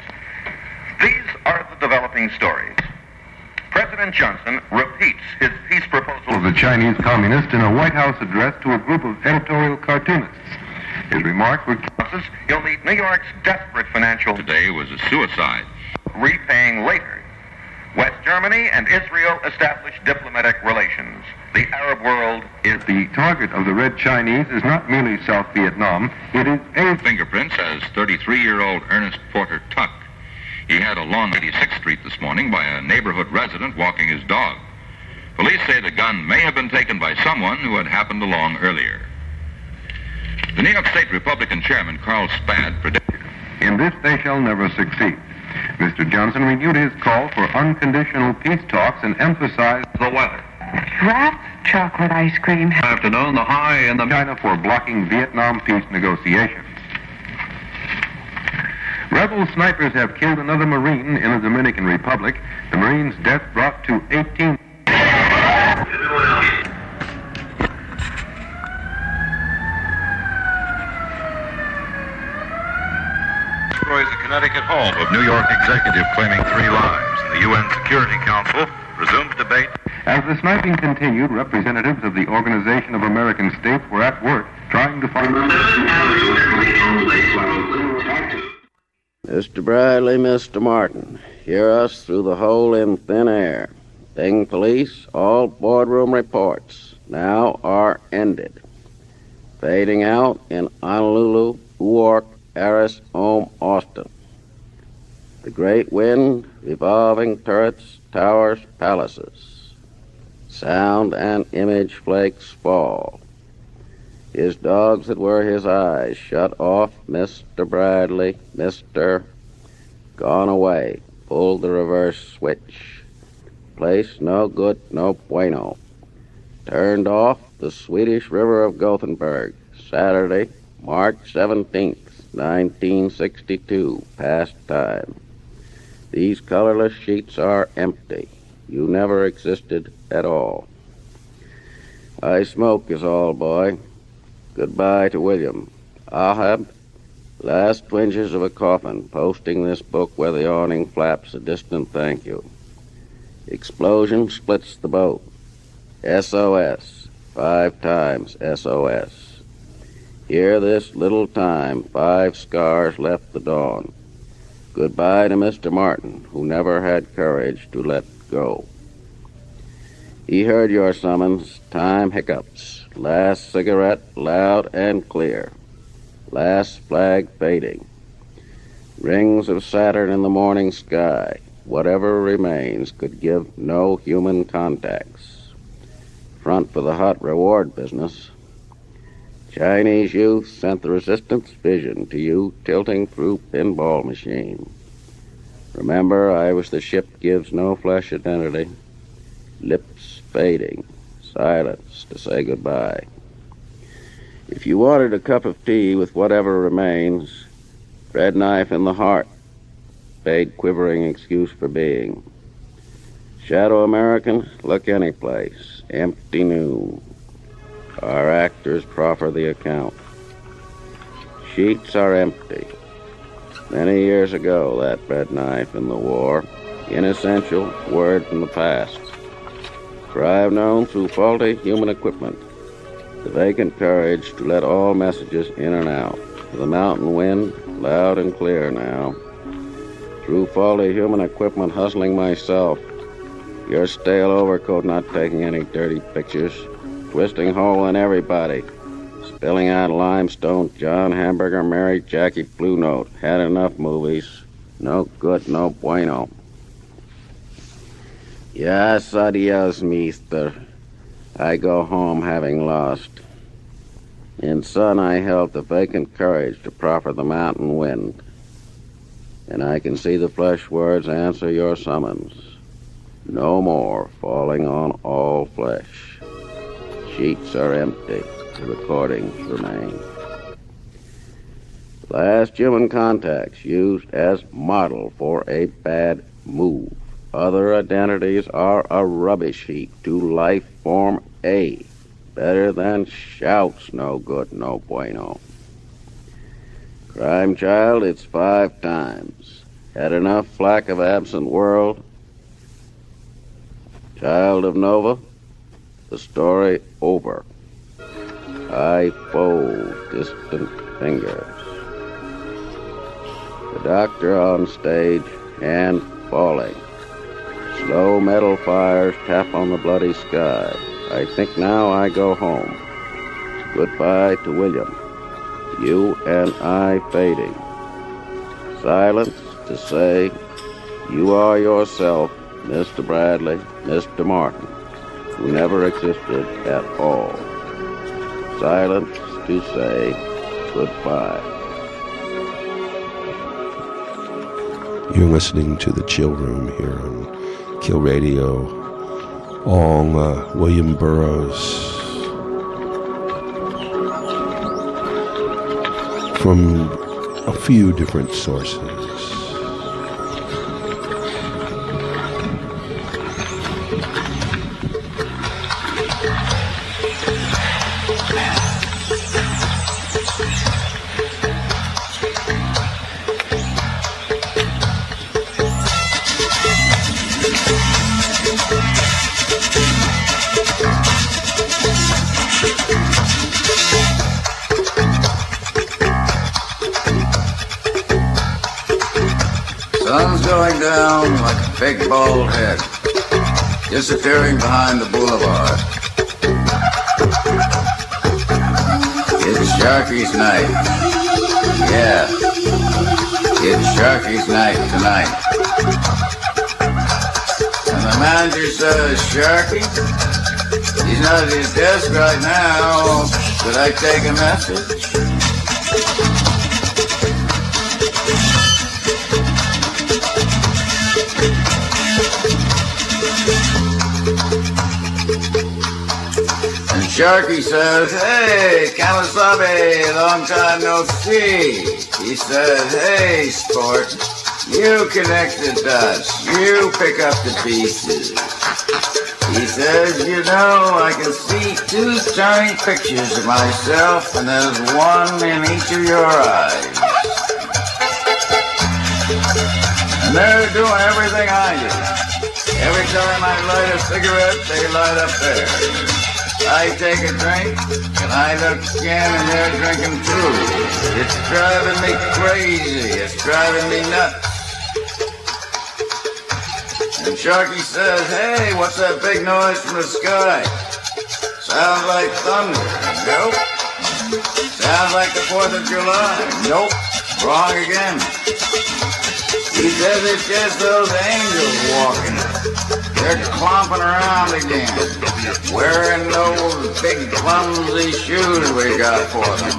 These are the developing stories. President Johnson repeats his peace proposal of the Chinese Communist in a White House address to a group of editorial cartoonists. His remarks were... He'll meet New York's desperate financial... Today was a suicide. Repaying later. West Germany and Israel established diplomatic relations. The Arab world is... The target of the Red Chinese is not merely South Vietnam, it is a... Fingerprints as thirty-three-year-old Ernest Porter Tuck. He had a long eighty-sixth Street this morning by a neighborhood resident walking his dog. Police say the gun may have been taken by someone who had happened along earlier. The New York State Republican chairman, Carl Spad, predicted... In this they shall never succeed. Mister Johnson renewed his call for unconditional peace talks and emphasized the weather. Wrapped chocolate ice cream. Afternoon, the high in the... China for blocking Vietnam peace negotiations. Rebel snipers have killed another Marine in the Dominican Republic. The Marine's death brought to eighteen... Destroys the Connecticut home of New York executive claiming three lives. The U N Security Council resumes debate. As the sniping continued, representatives of the Organization of American States were at work trying to find... Mister Bradley, Mister Martin, hear us through the hole in thin air. Bing Police, all boardroom reports now are ended. Fading out in Honolulu, Newark, Harris, Home, Austin. The great wind, revolving turrets, towers, palaces. Sound and image flakes fall. His dogs that were his eyes shut off. Mister Bradley, Mister Gone away. Pulled the reverse switch. Place no good, no bueno. Turned off the Swedish River of Gothenburg. Saturday, March seventeenth, nineteen sixty-two. Past time. These colorless sheets are empty. You never existed at all. I smoke is all, boy. Goodbye to William. Ahab, last twinges of a coffin, posting this book where the awning flaps a distant thank you. Explosion splits the boat. S O S, five times S O S. Here this little time, five scars left the dawn. Goodbye to Mister Martin, who never had courage to let go. He heard your summons, time hiccups. Last cigarette, loud and clear. Last flag fading. Rings of Saturn in the morning sky. Whatever remains could give no human contacts. Front for the hot reward business. Chinese youth sent the resistance vision to you tilting through pinball machine. Remember, I was the ship gives no flesh identity. Lips fading. Silence to say goodbye. If you wanted a cup of tea with whatever remains, bread knife in the heart, paid quivering excuse for being. Shadow American, look any place, empty noon. Our actors proffer the account. Sheets are empty. Many years ago, that bread knife in the war, inessential word from the past. For I have known through faulty human equipment the vacant courage to let all messages in and out. The mountain wind, loud and clear now. Through faulty human equipment hustling myself. Your stale overcoat not taking any dirty pictures. Twisting hole in everybody. Spilling out limestone, John Hamburger, Mary Jackie Blue Note. Had enough movies. No good, no bueno. Yes, adios, mister. I go home having lost. In sun I held the vacant courage to proffer the mountain wind. And I can see the flesh words answer your summons. No more falling on all flesh. Sheets are empty. The recordings remain. Last human contacts used as model for a bad move. Other identities are a rubbish heap to life form A. Better than shouts, no good, no bueno. Crime child, it's five times. Had enough flack of absent world. Child of Nova, the story over. I fold distant fingers. The doctor on stage, hand falling. Slow metal fires tap on the bloody sky. I think now I go home. Goodbye to William. You and I fading. Silence to say, you are yourself, Mister Bradley, Mister Martin, who never existed at all. Silence to say goodbye. You're listening to The Chill Room here on Kill Radio. All uh, William Burroughs. From a few different sources. Sun's going down like a big bald head, disappearing behind the boulevard. It's Sharky's night. Yeah. It's Sharky's night tonight. And the manager says, Sharky, he's not at his desk right now. Could I take a message? And Sharky says, hey, Kamasabe, long time no see. He says, hey, sport, you connect the dots. You pick up the pieces. He says, you know, I can see two tiny pictures of myself, and there's one in each of your eyes. And they're doing everything I do. Every time I light a cigarette, they light up theirs. I take a drink, and I look again, and they're drinking too. It's driving me crazy. It's driving me nuts. And Sharky says, hey, what's that big noise from the sky? Sounds like thunder. Nope. Sounds like the fourth of July. Nope. Wrong again. He says it's just those angels walking. They're clomping around again, wearing those big clumsy shoes we got for them.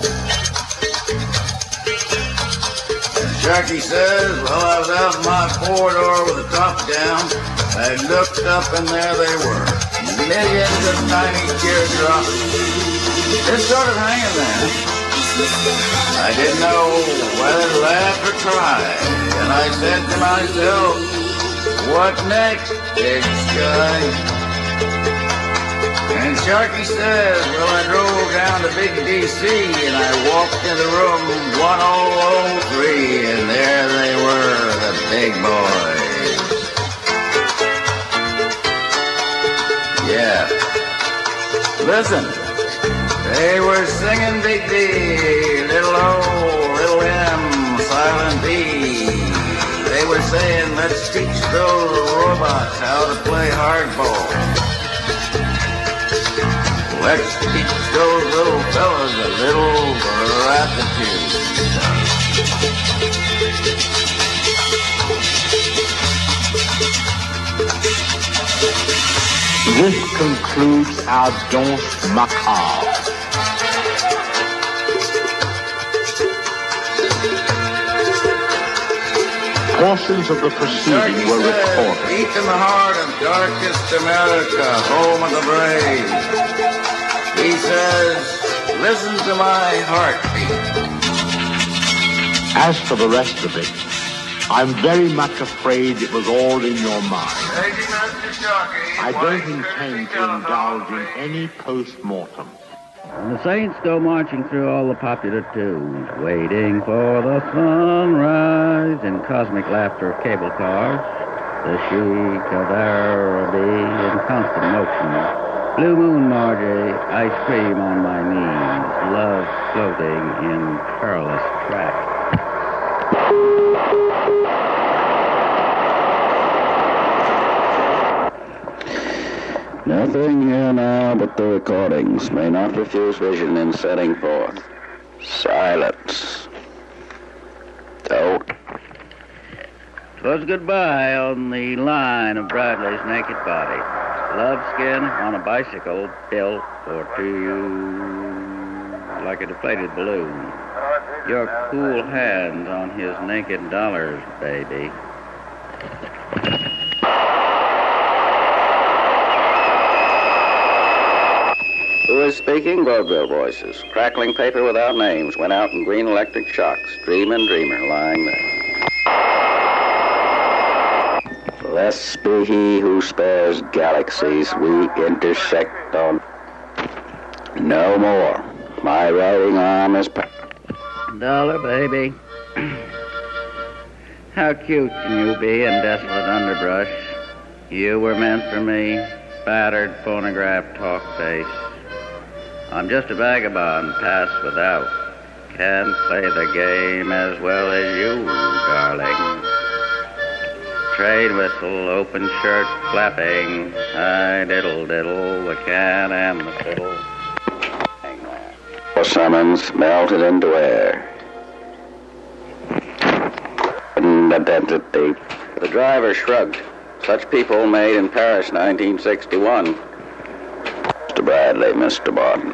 And Sharky says, well, I was out in my four-door with the top down. I looked up and there they were, millions of tiny teardrops, just sort of hanging there. I didn't know whether to laugh or cry, and I said to myself, what next, big sky? And Sharky says, well, I drove down to Big D C and I walked into room one oh oh three, and there they were, the big boys. Yeah. Listen, they were singing Big D, little O, little M, silent B. They were saying, let's teach those robots how to play hardball. Let's teach those little fellas a little gratitude. This concludes our Danse Macabre. Portions of the proceeding were recorded. Deep in the heart of darkest America, home of the brave, he says, listen to my heartbeat. As for the rest of it, I'm very much afraid it was all in your mind. I don't intend to indulge in any post-mortem. And the Saints go marching through all the popular tunes, waiting for the sunrise in cosmic laughter of cable cars, the chic of Araby in constant motion, Blue Moon Margie, ice cream on my knees, love floating in perilous track. Nothing here now but the recordings may not refuse vision in setting forth. Silence. Don't. 'Twas goodbye on the line of Bradley's naked body. Love skin on a bicycle built for two like a deflated balloon. Your cool hands on his naked dollars, baby. Who is speaking? Vaudeville voices. Crackling paper without names went out in green electric shocks. Dream and dreamer lying there. Blessed be he who spares galaxies. We intersect on no more. My writing arm is... Dollar, baby. How cute can you be in desolate underbrush? You were meant for me, battered phonograph talk face. I'm just a vagabond, pass without. Can't play the game as well as you, darling. Trade whistle, open shirt flapping. I diddle diddle, the cat and the fiddle. Summons melted into air. identity. The driver shrugged. Such people made in Paris, nineteen sixty-one. Mister Bradley, Mister Barton.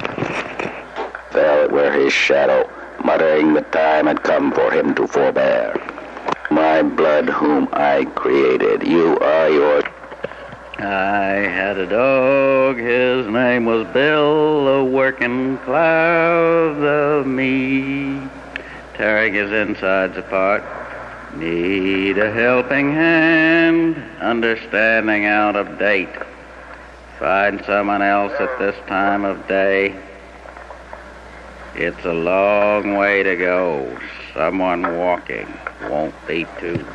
Fell were his shadow, muttering the time had come for him to forbear. My blood whom I created, you are your... I had a dog, his name was Bill, a working cloud of me, tearing his insides apart. Need a helping hand, understanding out of date. Find someone else at this time of day. It's a long way to go. Someone walking won't be two.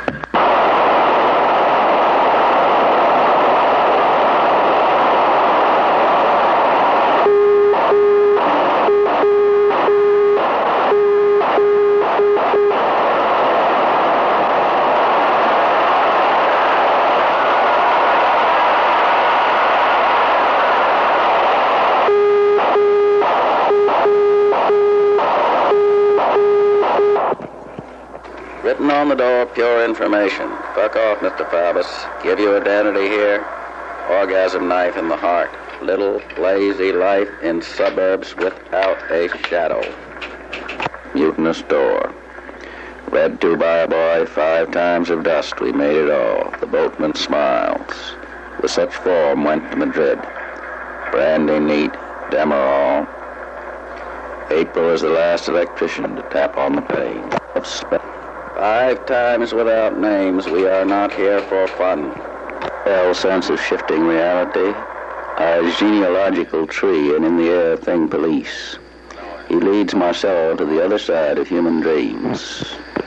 Written on the door, pure information. Fuck off, Mister Faubus. Give you identity here. Orgasm knife in the heart. Little, lazy life in suburbs without a shadow. Mutinous door. Read to by a boy, five times of dust. We made it all. The boatman smiles. With such form went to Madrid. Brandy neat, Demerol. April is the last electrician to tap on the pane. Five times without names, we are not here for fun. Hell sense of shifting reality. A genealogical tree and in the air thing police. He leads Marcelo to the other side of human dreams.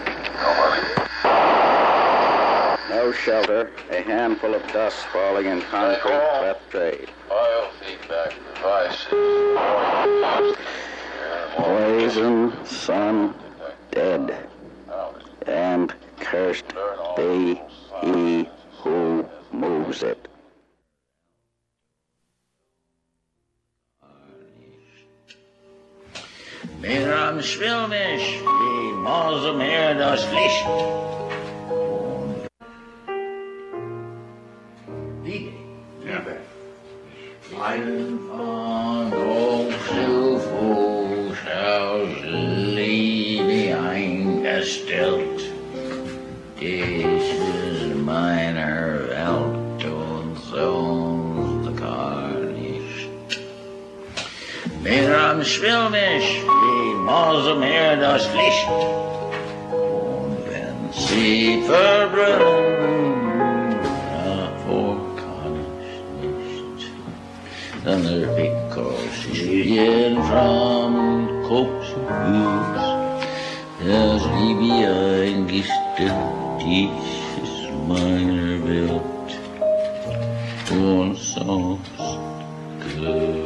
No shelter, a handful of dust falling in concrete left trade. Biofeedback devices. Poison, sun, dead. And cursed be he who moves it. Meram Schwilmisch, die Mose mehr das Licht. Liebe. Liebe. Einen von zu Fuß aus Liebe eingestellt. Dies ist meine Welt und sonst gar nicht. Meram Schwilmisch, die Mose mehr das Licht. Und wenn sie verbrennen, davor kann ich nicht. Dann er because Julian from Kopfhus, das Liebe eingestellt. Dies ist meine Welt und sonst gar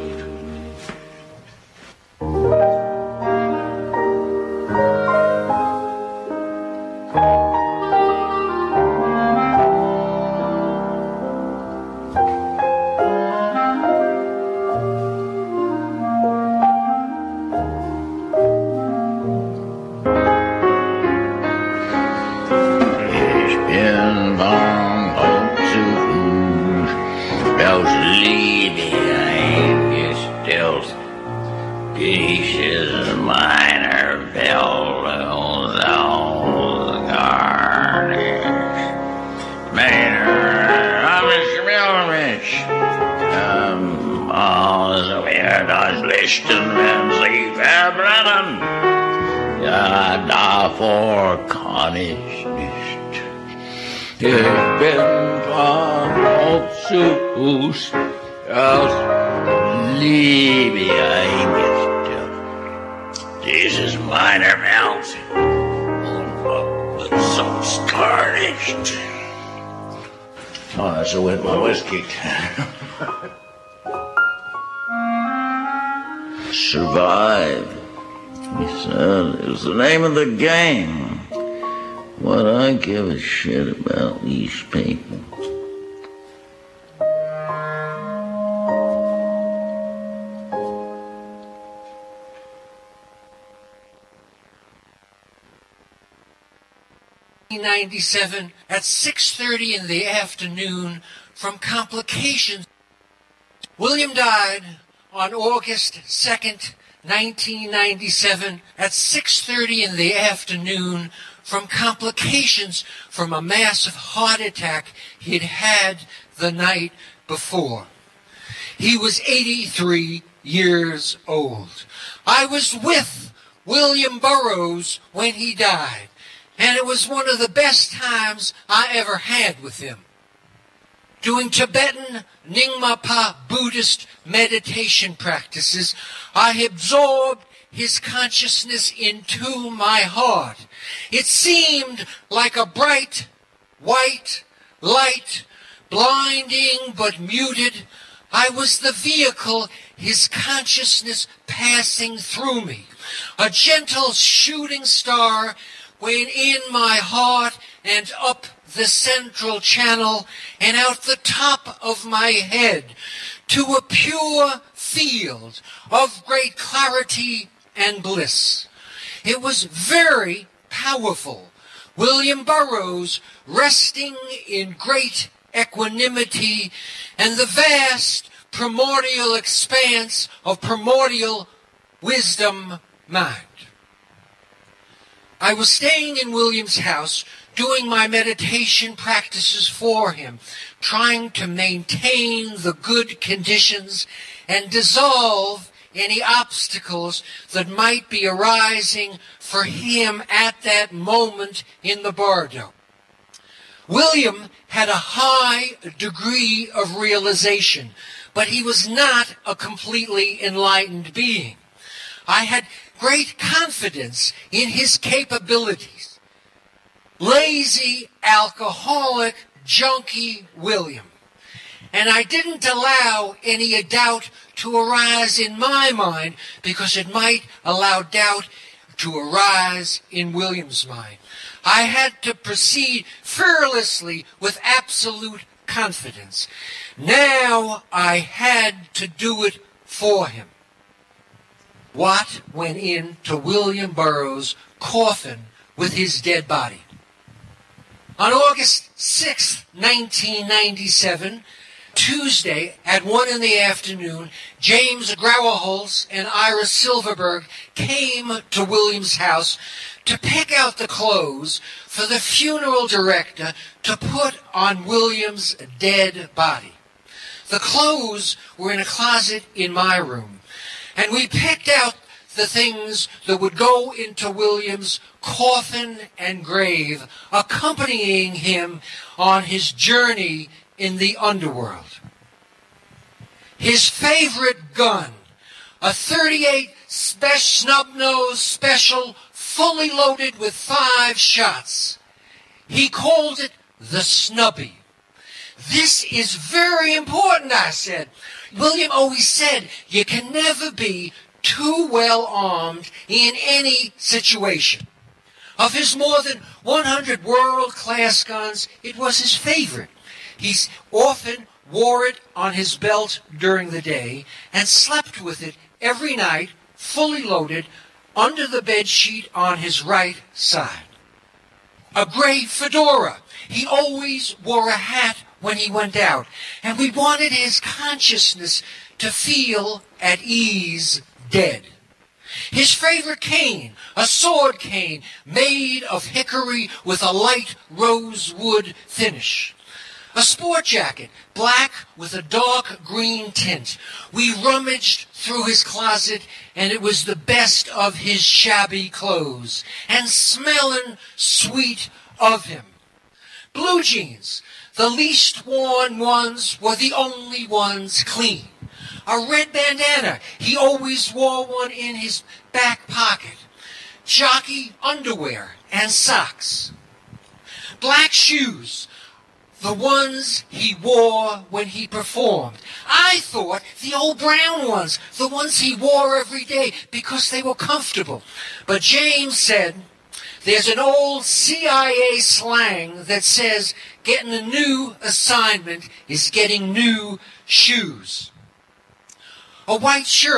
Survive, he said, is the name of the game. What I give a shit about these people. ninety-seven at six thirty in the afternoon from complications. William died on August second, nineteen ninety-seven at six thirty in the afternoon from complications from a massive heart attack he'd had the night before. He was eighty-three years old. I was with William Burroughs when he died, and it was one of the best times I ever had with him. Doing Tibetan Nyingma Buddhist meditation practices, I absorbed his consciousness into my heart. It seemed like a bright, white light, blinding but muted. I was the vehicle, his consciousness passing through me. A gentle shooting star went in my heart and up the central channel and out the top of my head to a pure field of great clarity and bliss. It was very powerful. William Burroughs resting in great equanimity and the vast primordial expanse of primordial wisdom mind. I was staying in William's house, doing my meditation practices for him, trying to maintain the good conditions and dissolve any obstacles that might be arising for him at that moment in the bardo. William had a high degree of realization, but he was not a completely enlightened being. I had great confidence in his capabilities. Lazy, alcoholic, junkie William. And I didn't allow any doubt to arise in my mind because it might allow doubt to arise in William's mind. I had to proceed fearlessly with absolute confidence. Now I had to do it for him. What went into William Burroughs' coffin with his dead body? On August sixth, nineteen ninety-seven, Tuesday at one in the afternoon, James Grauerholz and Ira Silverberg came to William's house to pick out the clothes for the funeral director to put on William's dead body. The clothes were in a closet in my room, and we picked out the things that would go into William's coffin and grave, accompanying him on his journey in the underworld. His favorite gun, a thirty-eight spe- snub-nose special, fully loaded with five shots. He called it the Snubby. This is very important, I said. William always said you can never be too well armed in any situation. Of his more than one hundred world-class guns, it was his favorite. He often wore it on his belt during the day and slept with it every night, fully loaded, under the bedsheet on his right side. A gray fedora. He always wore a hat when he went out, and we wanted his consciousness to feel at ease dead. His favorite cane, a sword cane made of hickory with a light rosewood finish. A sport jacket, black with a dark green tint. We rummaged through his closet, and it was the best of his shabby clothes, and smelling sweet of him. Blue jeans, the least worn ones, were the only ones clean. A red bandana, he always wore one in his back pocket. Jockey underwear and socks. Black shoes, the ones he wore when he performed. I thought the old brown ones, the ones he wore every day because they were comfortable. But James said, there's an old C I A slang that says getting a new assignment is getting new shoes. A white shirt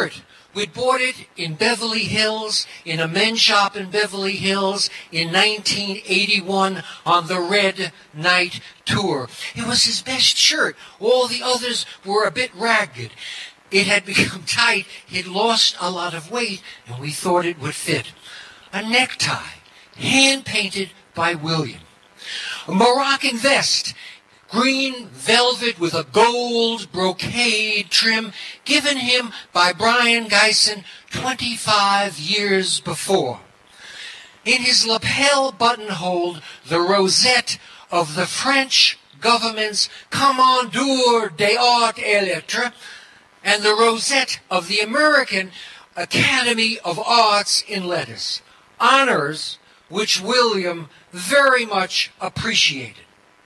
We'd bought it in Beverly Hills, in a men's shop in Beverly Hills in nineteen eighty-one on the Red Night Tour. It was his best shirt. All the others were a bit ragged. It had become tight. He'd lost a lot of weight, and we thought it would fit. A necktie, hand-painted by William. A Moroccan vest, green velvet with a gold brocade trim, given him by Brian Geisen twenty-five years before. In his lapel buttonhole, the rosette of the French government's Commandeur des Arts et Lettres, and the rosette of the American Academy of Arts and Letters, honors which William very much appreciated.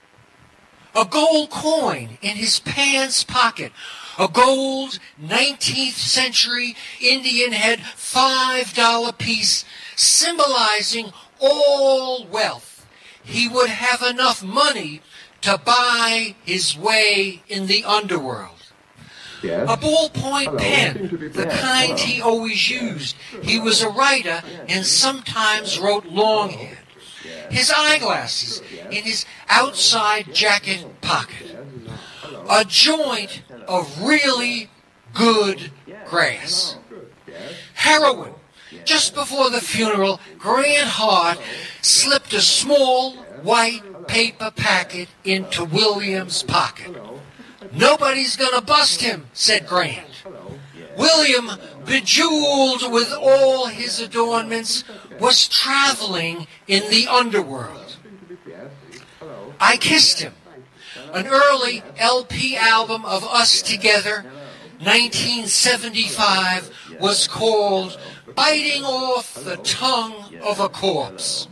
A gold coin in his pants pocket, a gold nineteenth century Indian head five dollar piece symbolizing all wealth. He would have enough money to buy his way in the underworld. Yes. A ballpoint Hello. pen, the kind he always used. He was a writer and sometimes wrote longhand. His eyeglasses in his outside jacket pocket. A joint of really good grass. Heroin. Just before the funeral, Grant Hart slipped a small white paper packet into William's pocket. Nobody's gonna bust him, said Grant. William, bejeweled with all his adornments, was traveling in the underworld. I Kissed Him, an early L P album of us together, nineteen seventy-five, was called Biting Off the Tongue of a Corpse.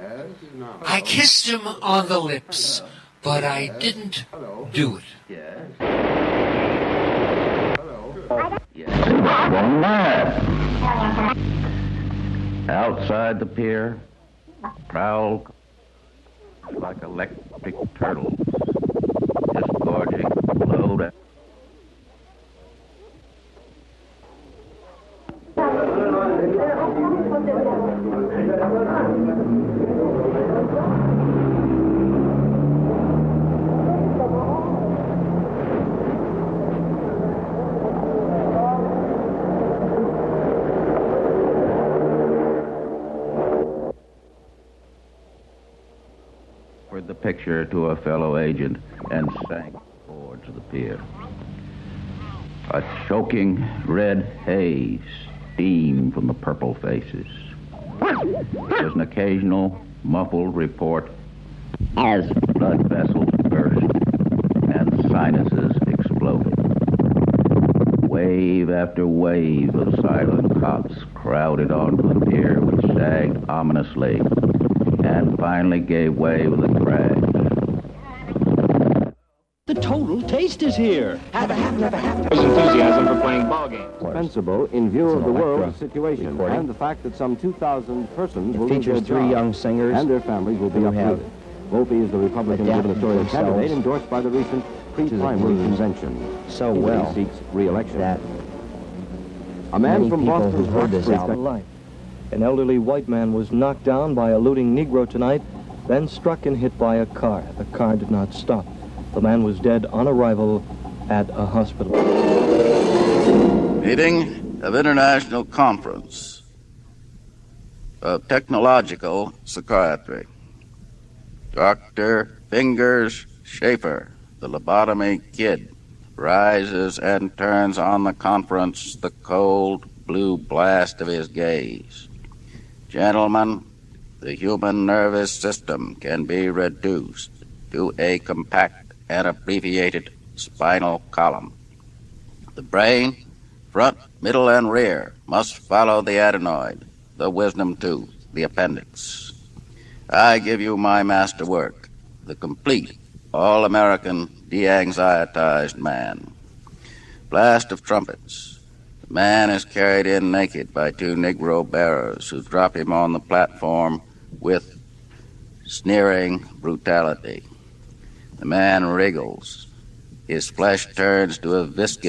I kissed him on the lips, but I didn't do it. One lad. Outside the pier, prowl like electric turtles, disgorging load. The picture to a fellow agent and sank towards the pier. A choking red haze steamed from the purple faces. There was an occasional muffled report as blood vessels burst and sinuses exploded. Wave after wave of silent cots crowded onto the pier, which sagged ominously and finally gave way with a crash. The total taste is here. Have a half, have a half. There's enthusiasm for playing ball games. Dispensable in view of the world situation recording. And the fact that some two thousand persons it will features lose their three jobs, young singers and their families will be uprooted. Wolfe is the Republican gubernatorial candidate endorsed by the recent pre-primary convention. So he well seeks re-election. That a man from Boston Boston's heard this album. Life. An elderly white man was knocked down by a looting Negro tonight, then struck and hit by a car. The car did not stop. The man was dead on arrival at a hospital. Meeting of International Conference of Technological Psychiatry. Doctor Fingers Schaefer, the lobotomy kid, rises and turns on the conference the cold blue blast of his gaze. Gentlemen, the human nervous system can be reduced to a compact and abbreviated spinal column. The brain, front, middle, and rear, must follow the adenoid, the wisdom tooth, the appendix. I give you my masterwork, the complete, all-American, de-anxietized man. Blast of trumpets. The man is carried in naked by two Negro bearers who drop him on the platform with sneering brutality. The man wriggles. His flesh turns to a viscid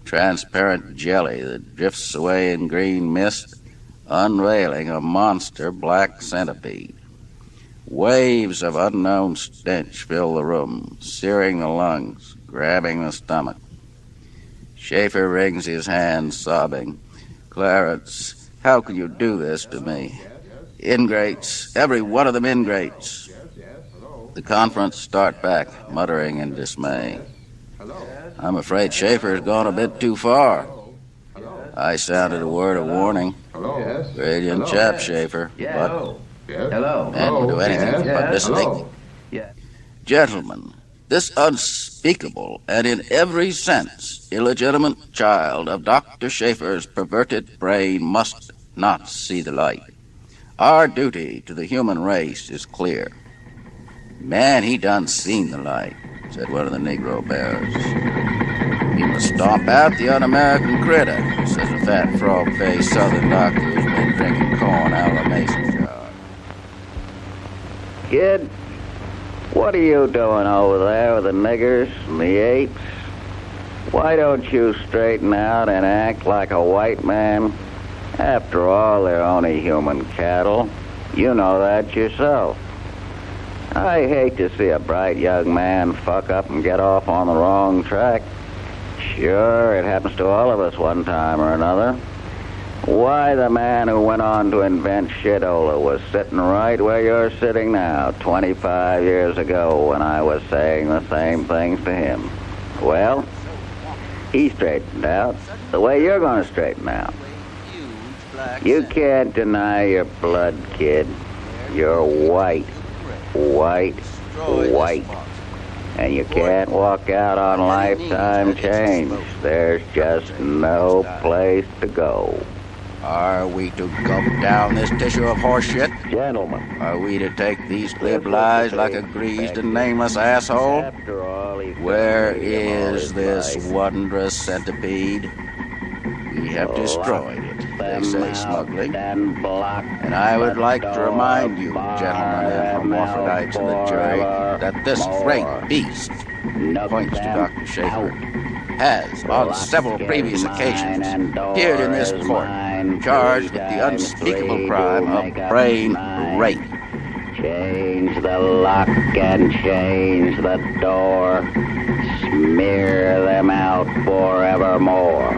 transparent jelly that drifts away in green mist, unveiling a monster black centipede. Waves of unknown stench fill the room, searing the lungs, grabbing the stomach. Schaefer wrings his hands, sobbing. Clarence, how can you do this to me? Ingrates, every one of them ingrates. The conference start back, muttering in dismay. I'm afraid Schaefer has gone a bit too far. I sounded a word of warning. Brilliant chap, Schaefer, but Hello. man can do anything Yes. but listening. Hello. Yeah. Gentlemen, this unspeakable and in every sense illegitimate child of Doctor Schaefer's perverted brain must not see the light. Our duty to the human race is clear. Man, he done seen the light, said one of the Negro bearers. He must stomp out the un-American critter, says a fat frog-faced southern doctor who's been drinking corn out of a mason jar. Kid, what are you doing over there with the niggers and the apes? Why don't you straighten out and act like a white man? After all, they're only human cattle. You know that yourself. I hate to see a bright young man fuck up and get off on the wrong track. Sure, it happens to all of us one time or another. Why, the man who went on to invent shitola was sitting right where you're sitting now, twenty-five years ago, when I was saying the same things to him. Well, he straightened out the way you're going to straighten out. You can't deny your blood, kid. You're white, white, white. And you can't walk out on lifetime change. There's just no place to go. Are we to gulp down this tissue of horseshit? Gentlemen. Are we to take these glib lies like a greased and nameless asshole? Where is this wondrous centipede? We have destroyed it, they say smugly. And I would like to remind you, gentlemen and hermaphrodites in the jury, that this great beast, points to Doctor Schaefer, has, on several previous occasions, appeared in this court, charged with the unspeakable crime of brain rape. Change the lock and change the door. Smear them out forevermore.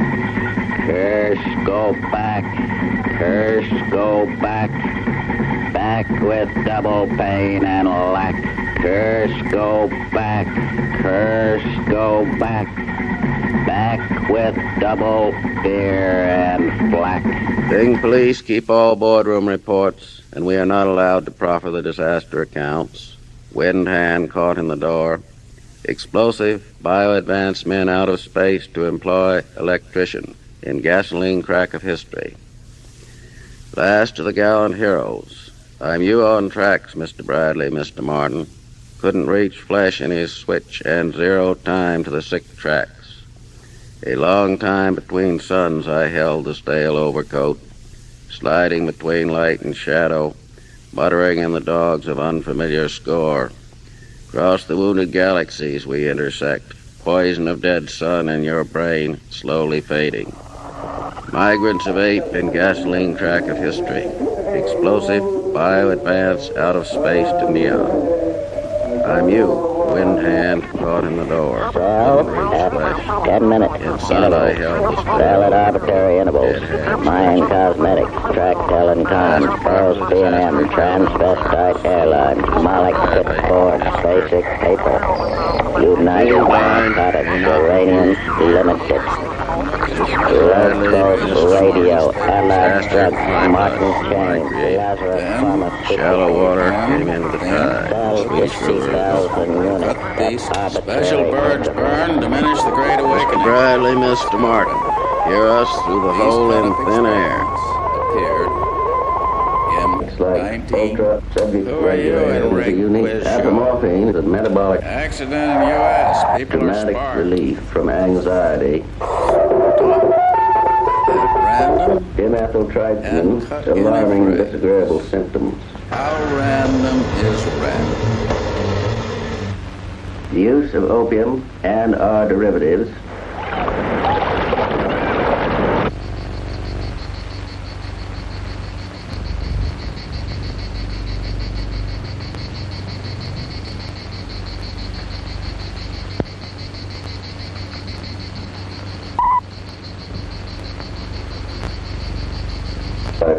Curse, go back. Curse, go back. Back with double pain and lack. Curse, go back. Curse, go back. Back with double fear and flack. Bing police keep all boardroom reports, and we are not allowed to proffer the disaster accounts. Wind hand caught in the door. Explosive, bio-advanced men out of space to employ electrician in gasoline crack of history. Last of the gallant heroes. I'm you on tracks, Mister Bradley, Mister Martin. Couldn't reach flesh in his switch and zero time to the sick tracks. A long time between suns I held the stale overcoat, sliding between light and shadow, muttering in the dogs of unfamiliar score. Across the wounded galaxies we intersect, poison of dead sun in your brain, slowly fading. Migrants of ape in gasoline track of history, explosive, bio-advance, out of space to neon. I'm you, wind hand caught in the door. So, at ten minutes. Inside I held the Valid arbitrary intervals. Mind cosmetics. Track telling time. Pearls B and M. Transvestite Airlines. Moloch Chipboard. Basic paper. United Narcotics. Uranium Limited. Low-Cost Radio, Allied Drugs, Martin Chain, Lazarus Pharmaceuticals, shallow water came into the tide. fifty thousand units. Special birds burn, diminish the great awakening. Bradley, Mister Martin, hear us through the hole in thin air. nineteen. Who are you in Rick Quiz Apomorphine, the metabolic accident in the U S People dramatic are smart. relief from anxiety. Random? Dimethyltryptamine, alarming disagreeable symptoms. How random is random? The use of opium and our derivatives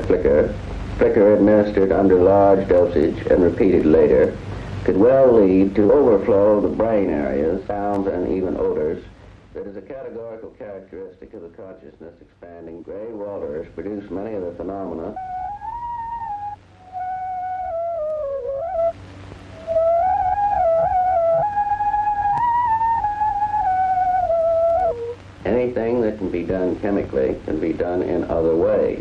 flicker, flicker administered under large dosage and repeated later, could well lead to overflow of the brain areas, sounds, and even odors that is a categorical characteristic of the consciousness expanding. Gray Walters produced many of the phenomena Anything that can be done chemically can be done in other ways.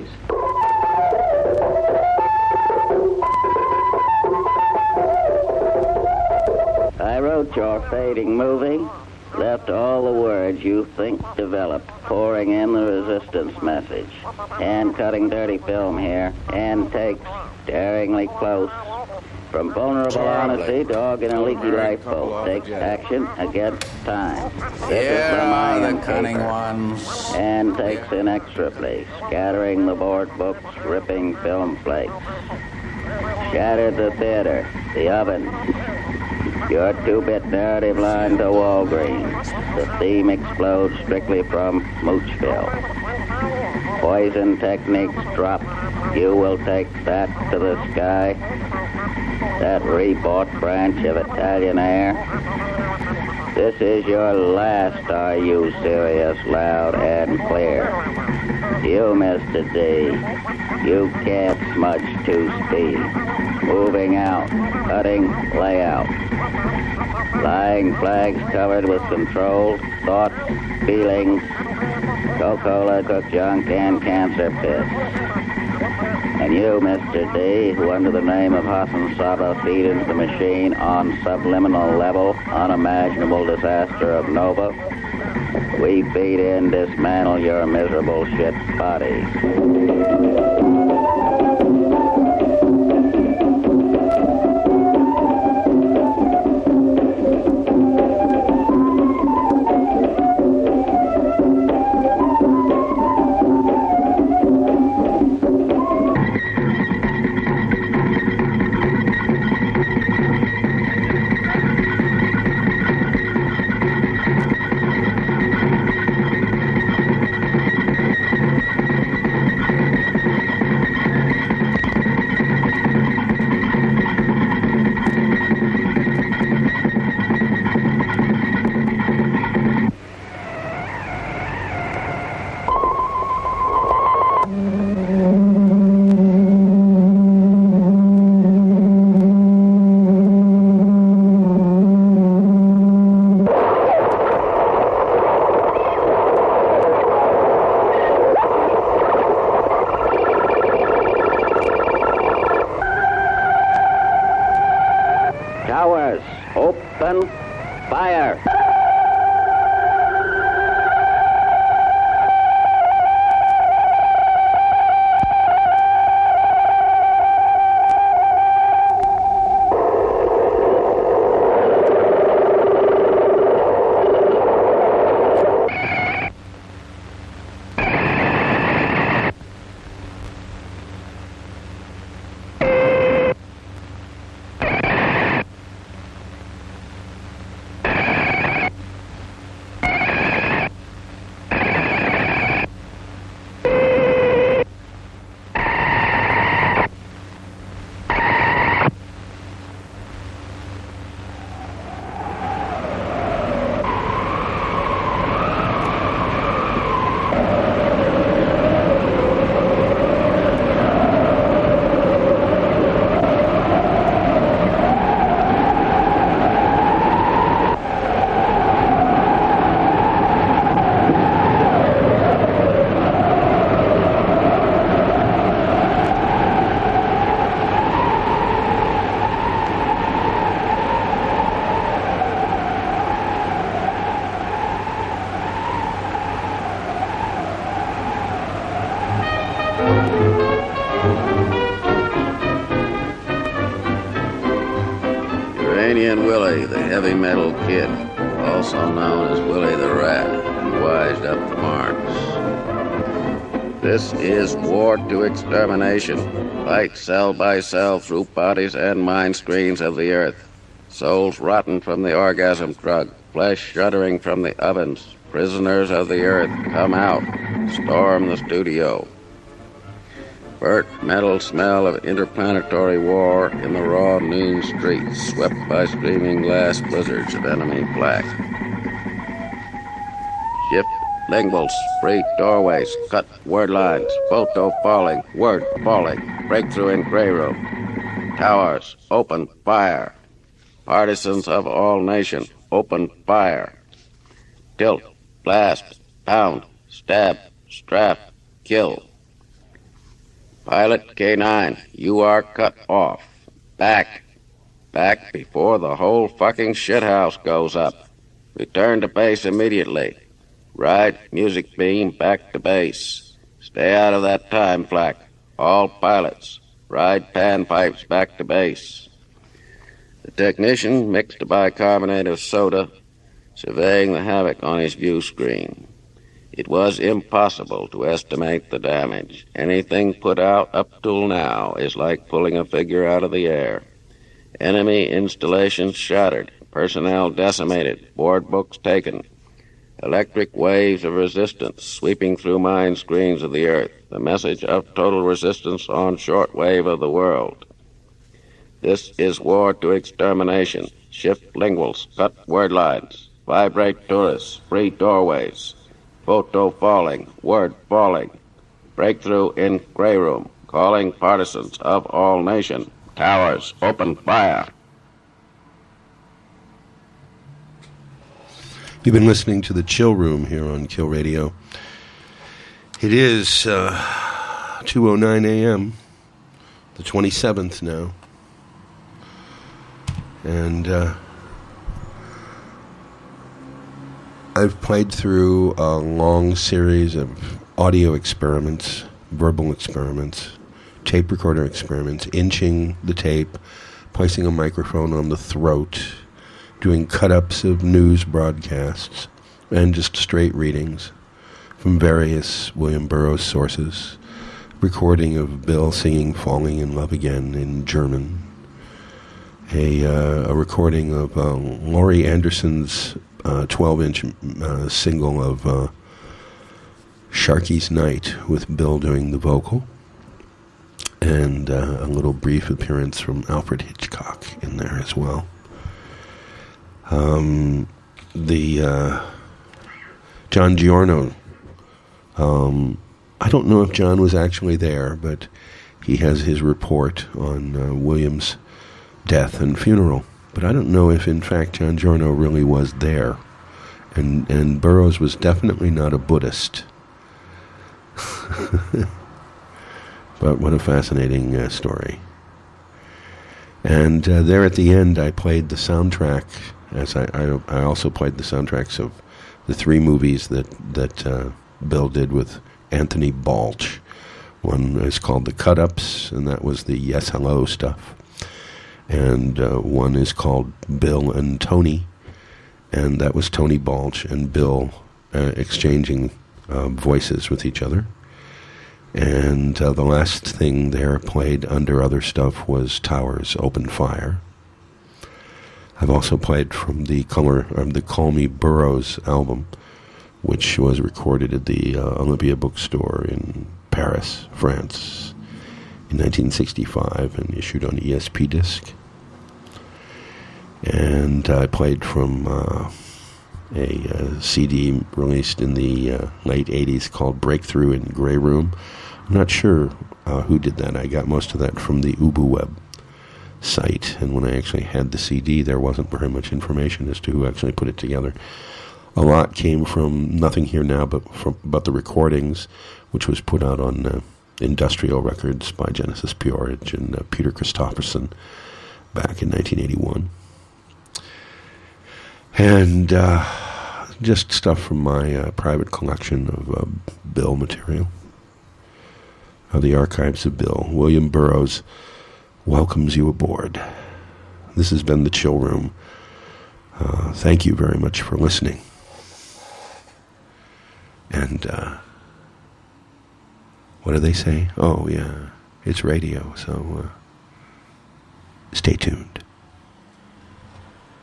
I wrote your fading movie, left all the words you think developed, pouring in the resistance message. Hand cutting dirty film here, hand takes daringly close. From vulnerable honesty, dog in a leaky lifeboat takes action against time. This Yeah, is the Mayan the cunning paper. ones. And takes inexorably, scattering the board books, ripping film flakes. Shattered the theater, the oven. Your two-bit narrative line to Walgreens. The theme explodes strictly from Moochville. Poison techniques drop. You will take that to the sky. That rebought branch of Italian Air. This is your last, are you serious, loud and clear? You, Mister D, you can't smudge two speed. Moving out, cutting layout. Lying flags covered with controlled thoughts, feelings, Coca-Cola, cook junk, and cancer pits. And you, Mister D, who under the name of Hassan Saba feed into the machine on subliminal level, unimaginable disaster of Nova, we feed in, dismantle your miserable shit bodies. Towers, open fire. Uranian Willie, the heavy metal kid, also known as Willie the Rat, wised up to Marx. This is war to extermination. Fight cell by cell through bodies and mind screens of the earth. Souls rotten from the orgasm drug, flesh shuddering from the ovens. Prisoners of the earth, come out. Storm the studio. burnt metal smell of interplanetary war in the raw noon streets, swept by streaming glass blizzards of enemy black. Shift linguals, free doorways, cut word lines, photo falling, word falling, breakthrough in gray room. Towers, open fire. Partisans of all nation, open fire. Tilt, blast, pound, stab, strap, kill. Pilot K nine, you are cut off. Back. Back before the whole fucking shithouse goes up. Return to base immediately. Ride music beam back to base. Stay out of that time flak. All pilots. Ride panpipes back to base. The technician mixed a bicarbonate of soda, surveying the havoc on his view screen. It was impossible to estimate the damage. Anything put out up till now is like pulling a figure out of the air. Enemy installations shattered, personnel decimated, board books taken. Electric waves of resistance sweeping through mind screens of the earth. The message of total resistance on shortwave of the world. This is war to extermination. Shift linguals, cut word lines, vibrate tourists, free doorways. Photo falling, word falling. Breakthrough in gray room, calling partisans of all nation. Towers, open fire. You've been listening to The Chill Room here on Kill Radio. It is uh, two oh nine a.m., the twenty-seventh now. And uh, I've played through a long series of audio experiments, verbal experiments, tape recorder experiments, inching the tape, placing a microphone on the throat, doing cut-ups of news broadcasts, and just straight readings from various William Burroughs sources, recording of Bill singing Falling in Love Again in German, a, uh, a recording of uh, Laurie Anderson's uh, twelve-inch uh, single of uh, Sharky's Night with Bill doing the vocal, and uh, a little brief appearance from Alfred Hitchcock in there as well. Um, the uh, John Giorno, um, I don't know if John was actually there, but he has his report on uh, William's death and funeral. But I don't know if, in fact, John Giorno really was there. And, and Burroughs was definitely not a Buddhist. But what a fascinating uh, story. And uh, there at the end, I played the soundtrack. As I, I, I also played the soundtracks of the three movies that that uh, Bill did with Anthony Balch. One is called The Cut-Ups, and that was the Yes Hello stuff. And uh, one is called Bill and Tony, and that was Tony Balch and Bill uh, exchanging uh, voices with each other. And uh, the last thing there played under other stuff was Towers, Open Fire. I've also played from the Color, um, the Call Me Burroughs album, which was recorded at the uh, Olympia Bookstore in Paris, France, in nineteen sixty-five, and issued on E S P disc. And I played from uh, a uh, C D released in the uh, late eighties called Breakthrough in Gray Room. I'm not sure uh, who did that. I got most of that from the UbuWeb site, and when I actually had the C D, there wasn't very much information as to who actually put it together. A lot came from Nothing Here Now, but from but the recordings, which was put out on uh, Industrial Records by Genesis Peorage and uh, Peter Christopherson back in nineteen eighty-one. And uh, just stuff from my uh, private collection of uh, Bill material. Uh, the Archives of Bill. William Burroughs welcomes you aboard. This has been The Chill Room. Uh, thank you very much for listening. And uh, what do they say? Oh, yeah, it's radio, so uh, stay tuned.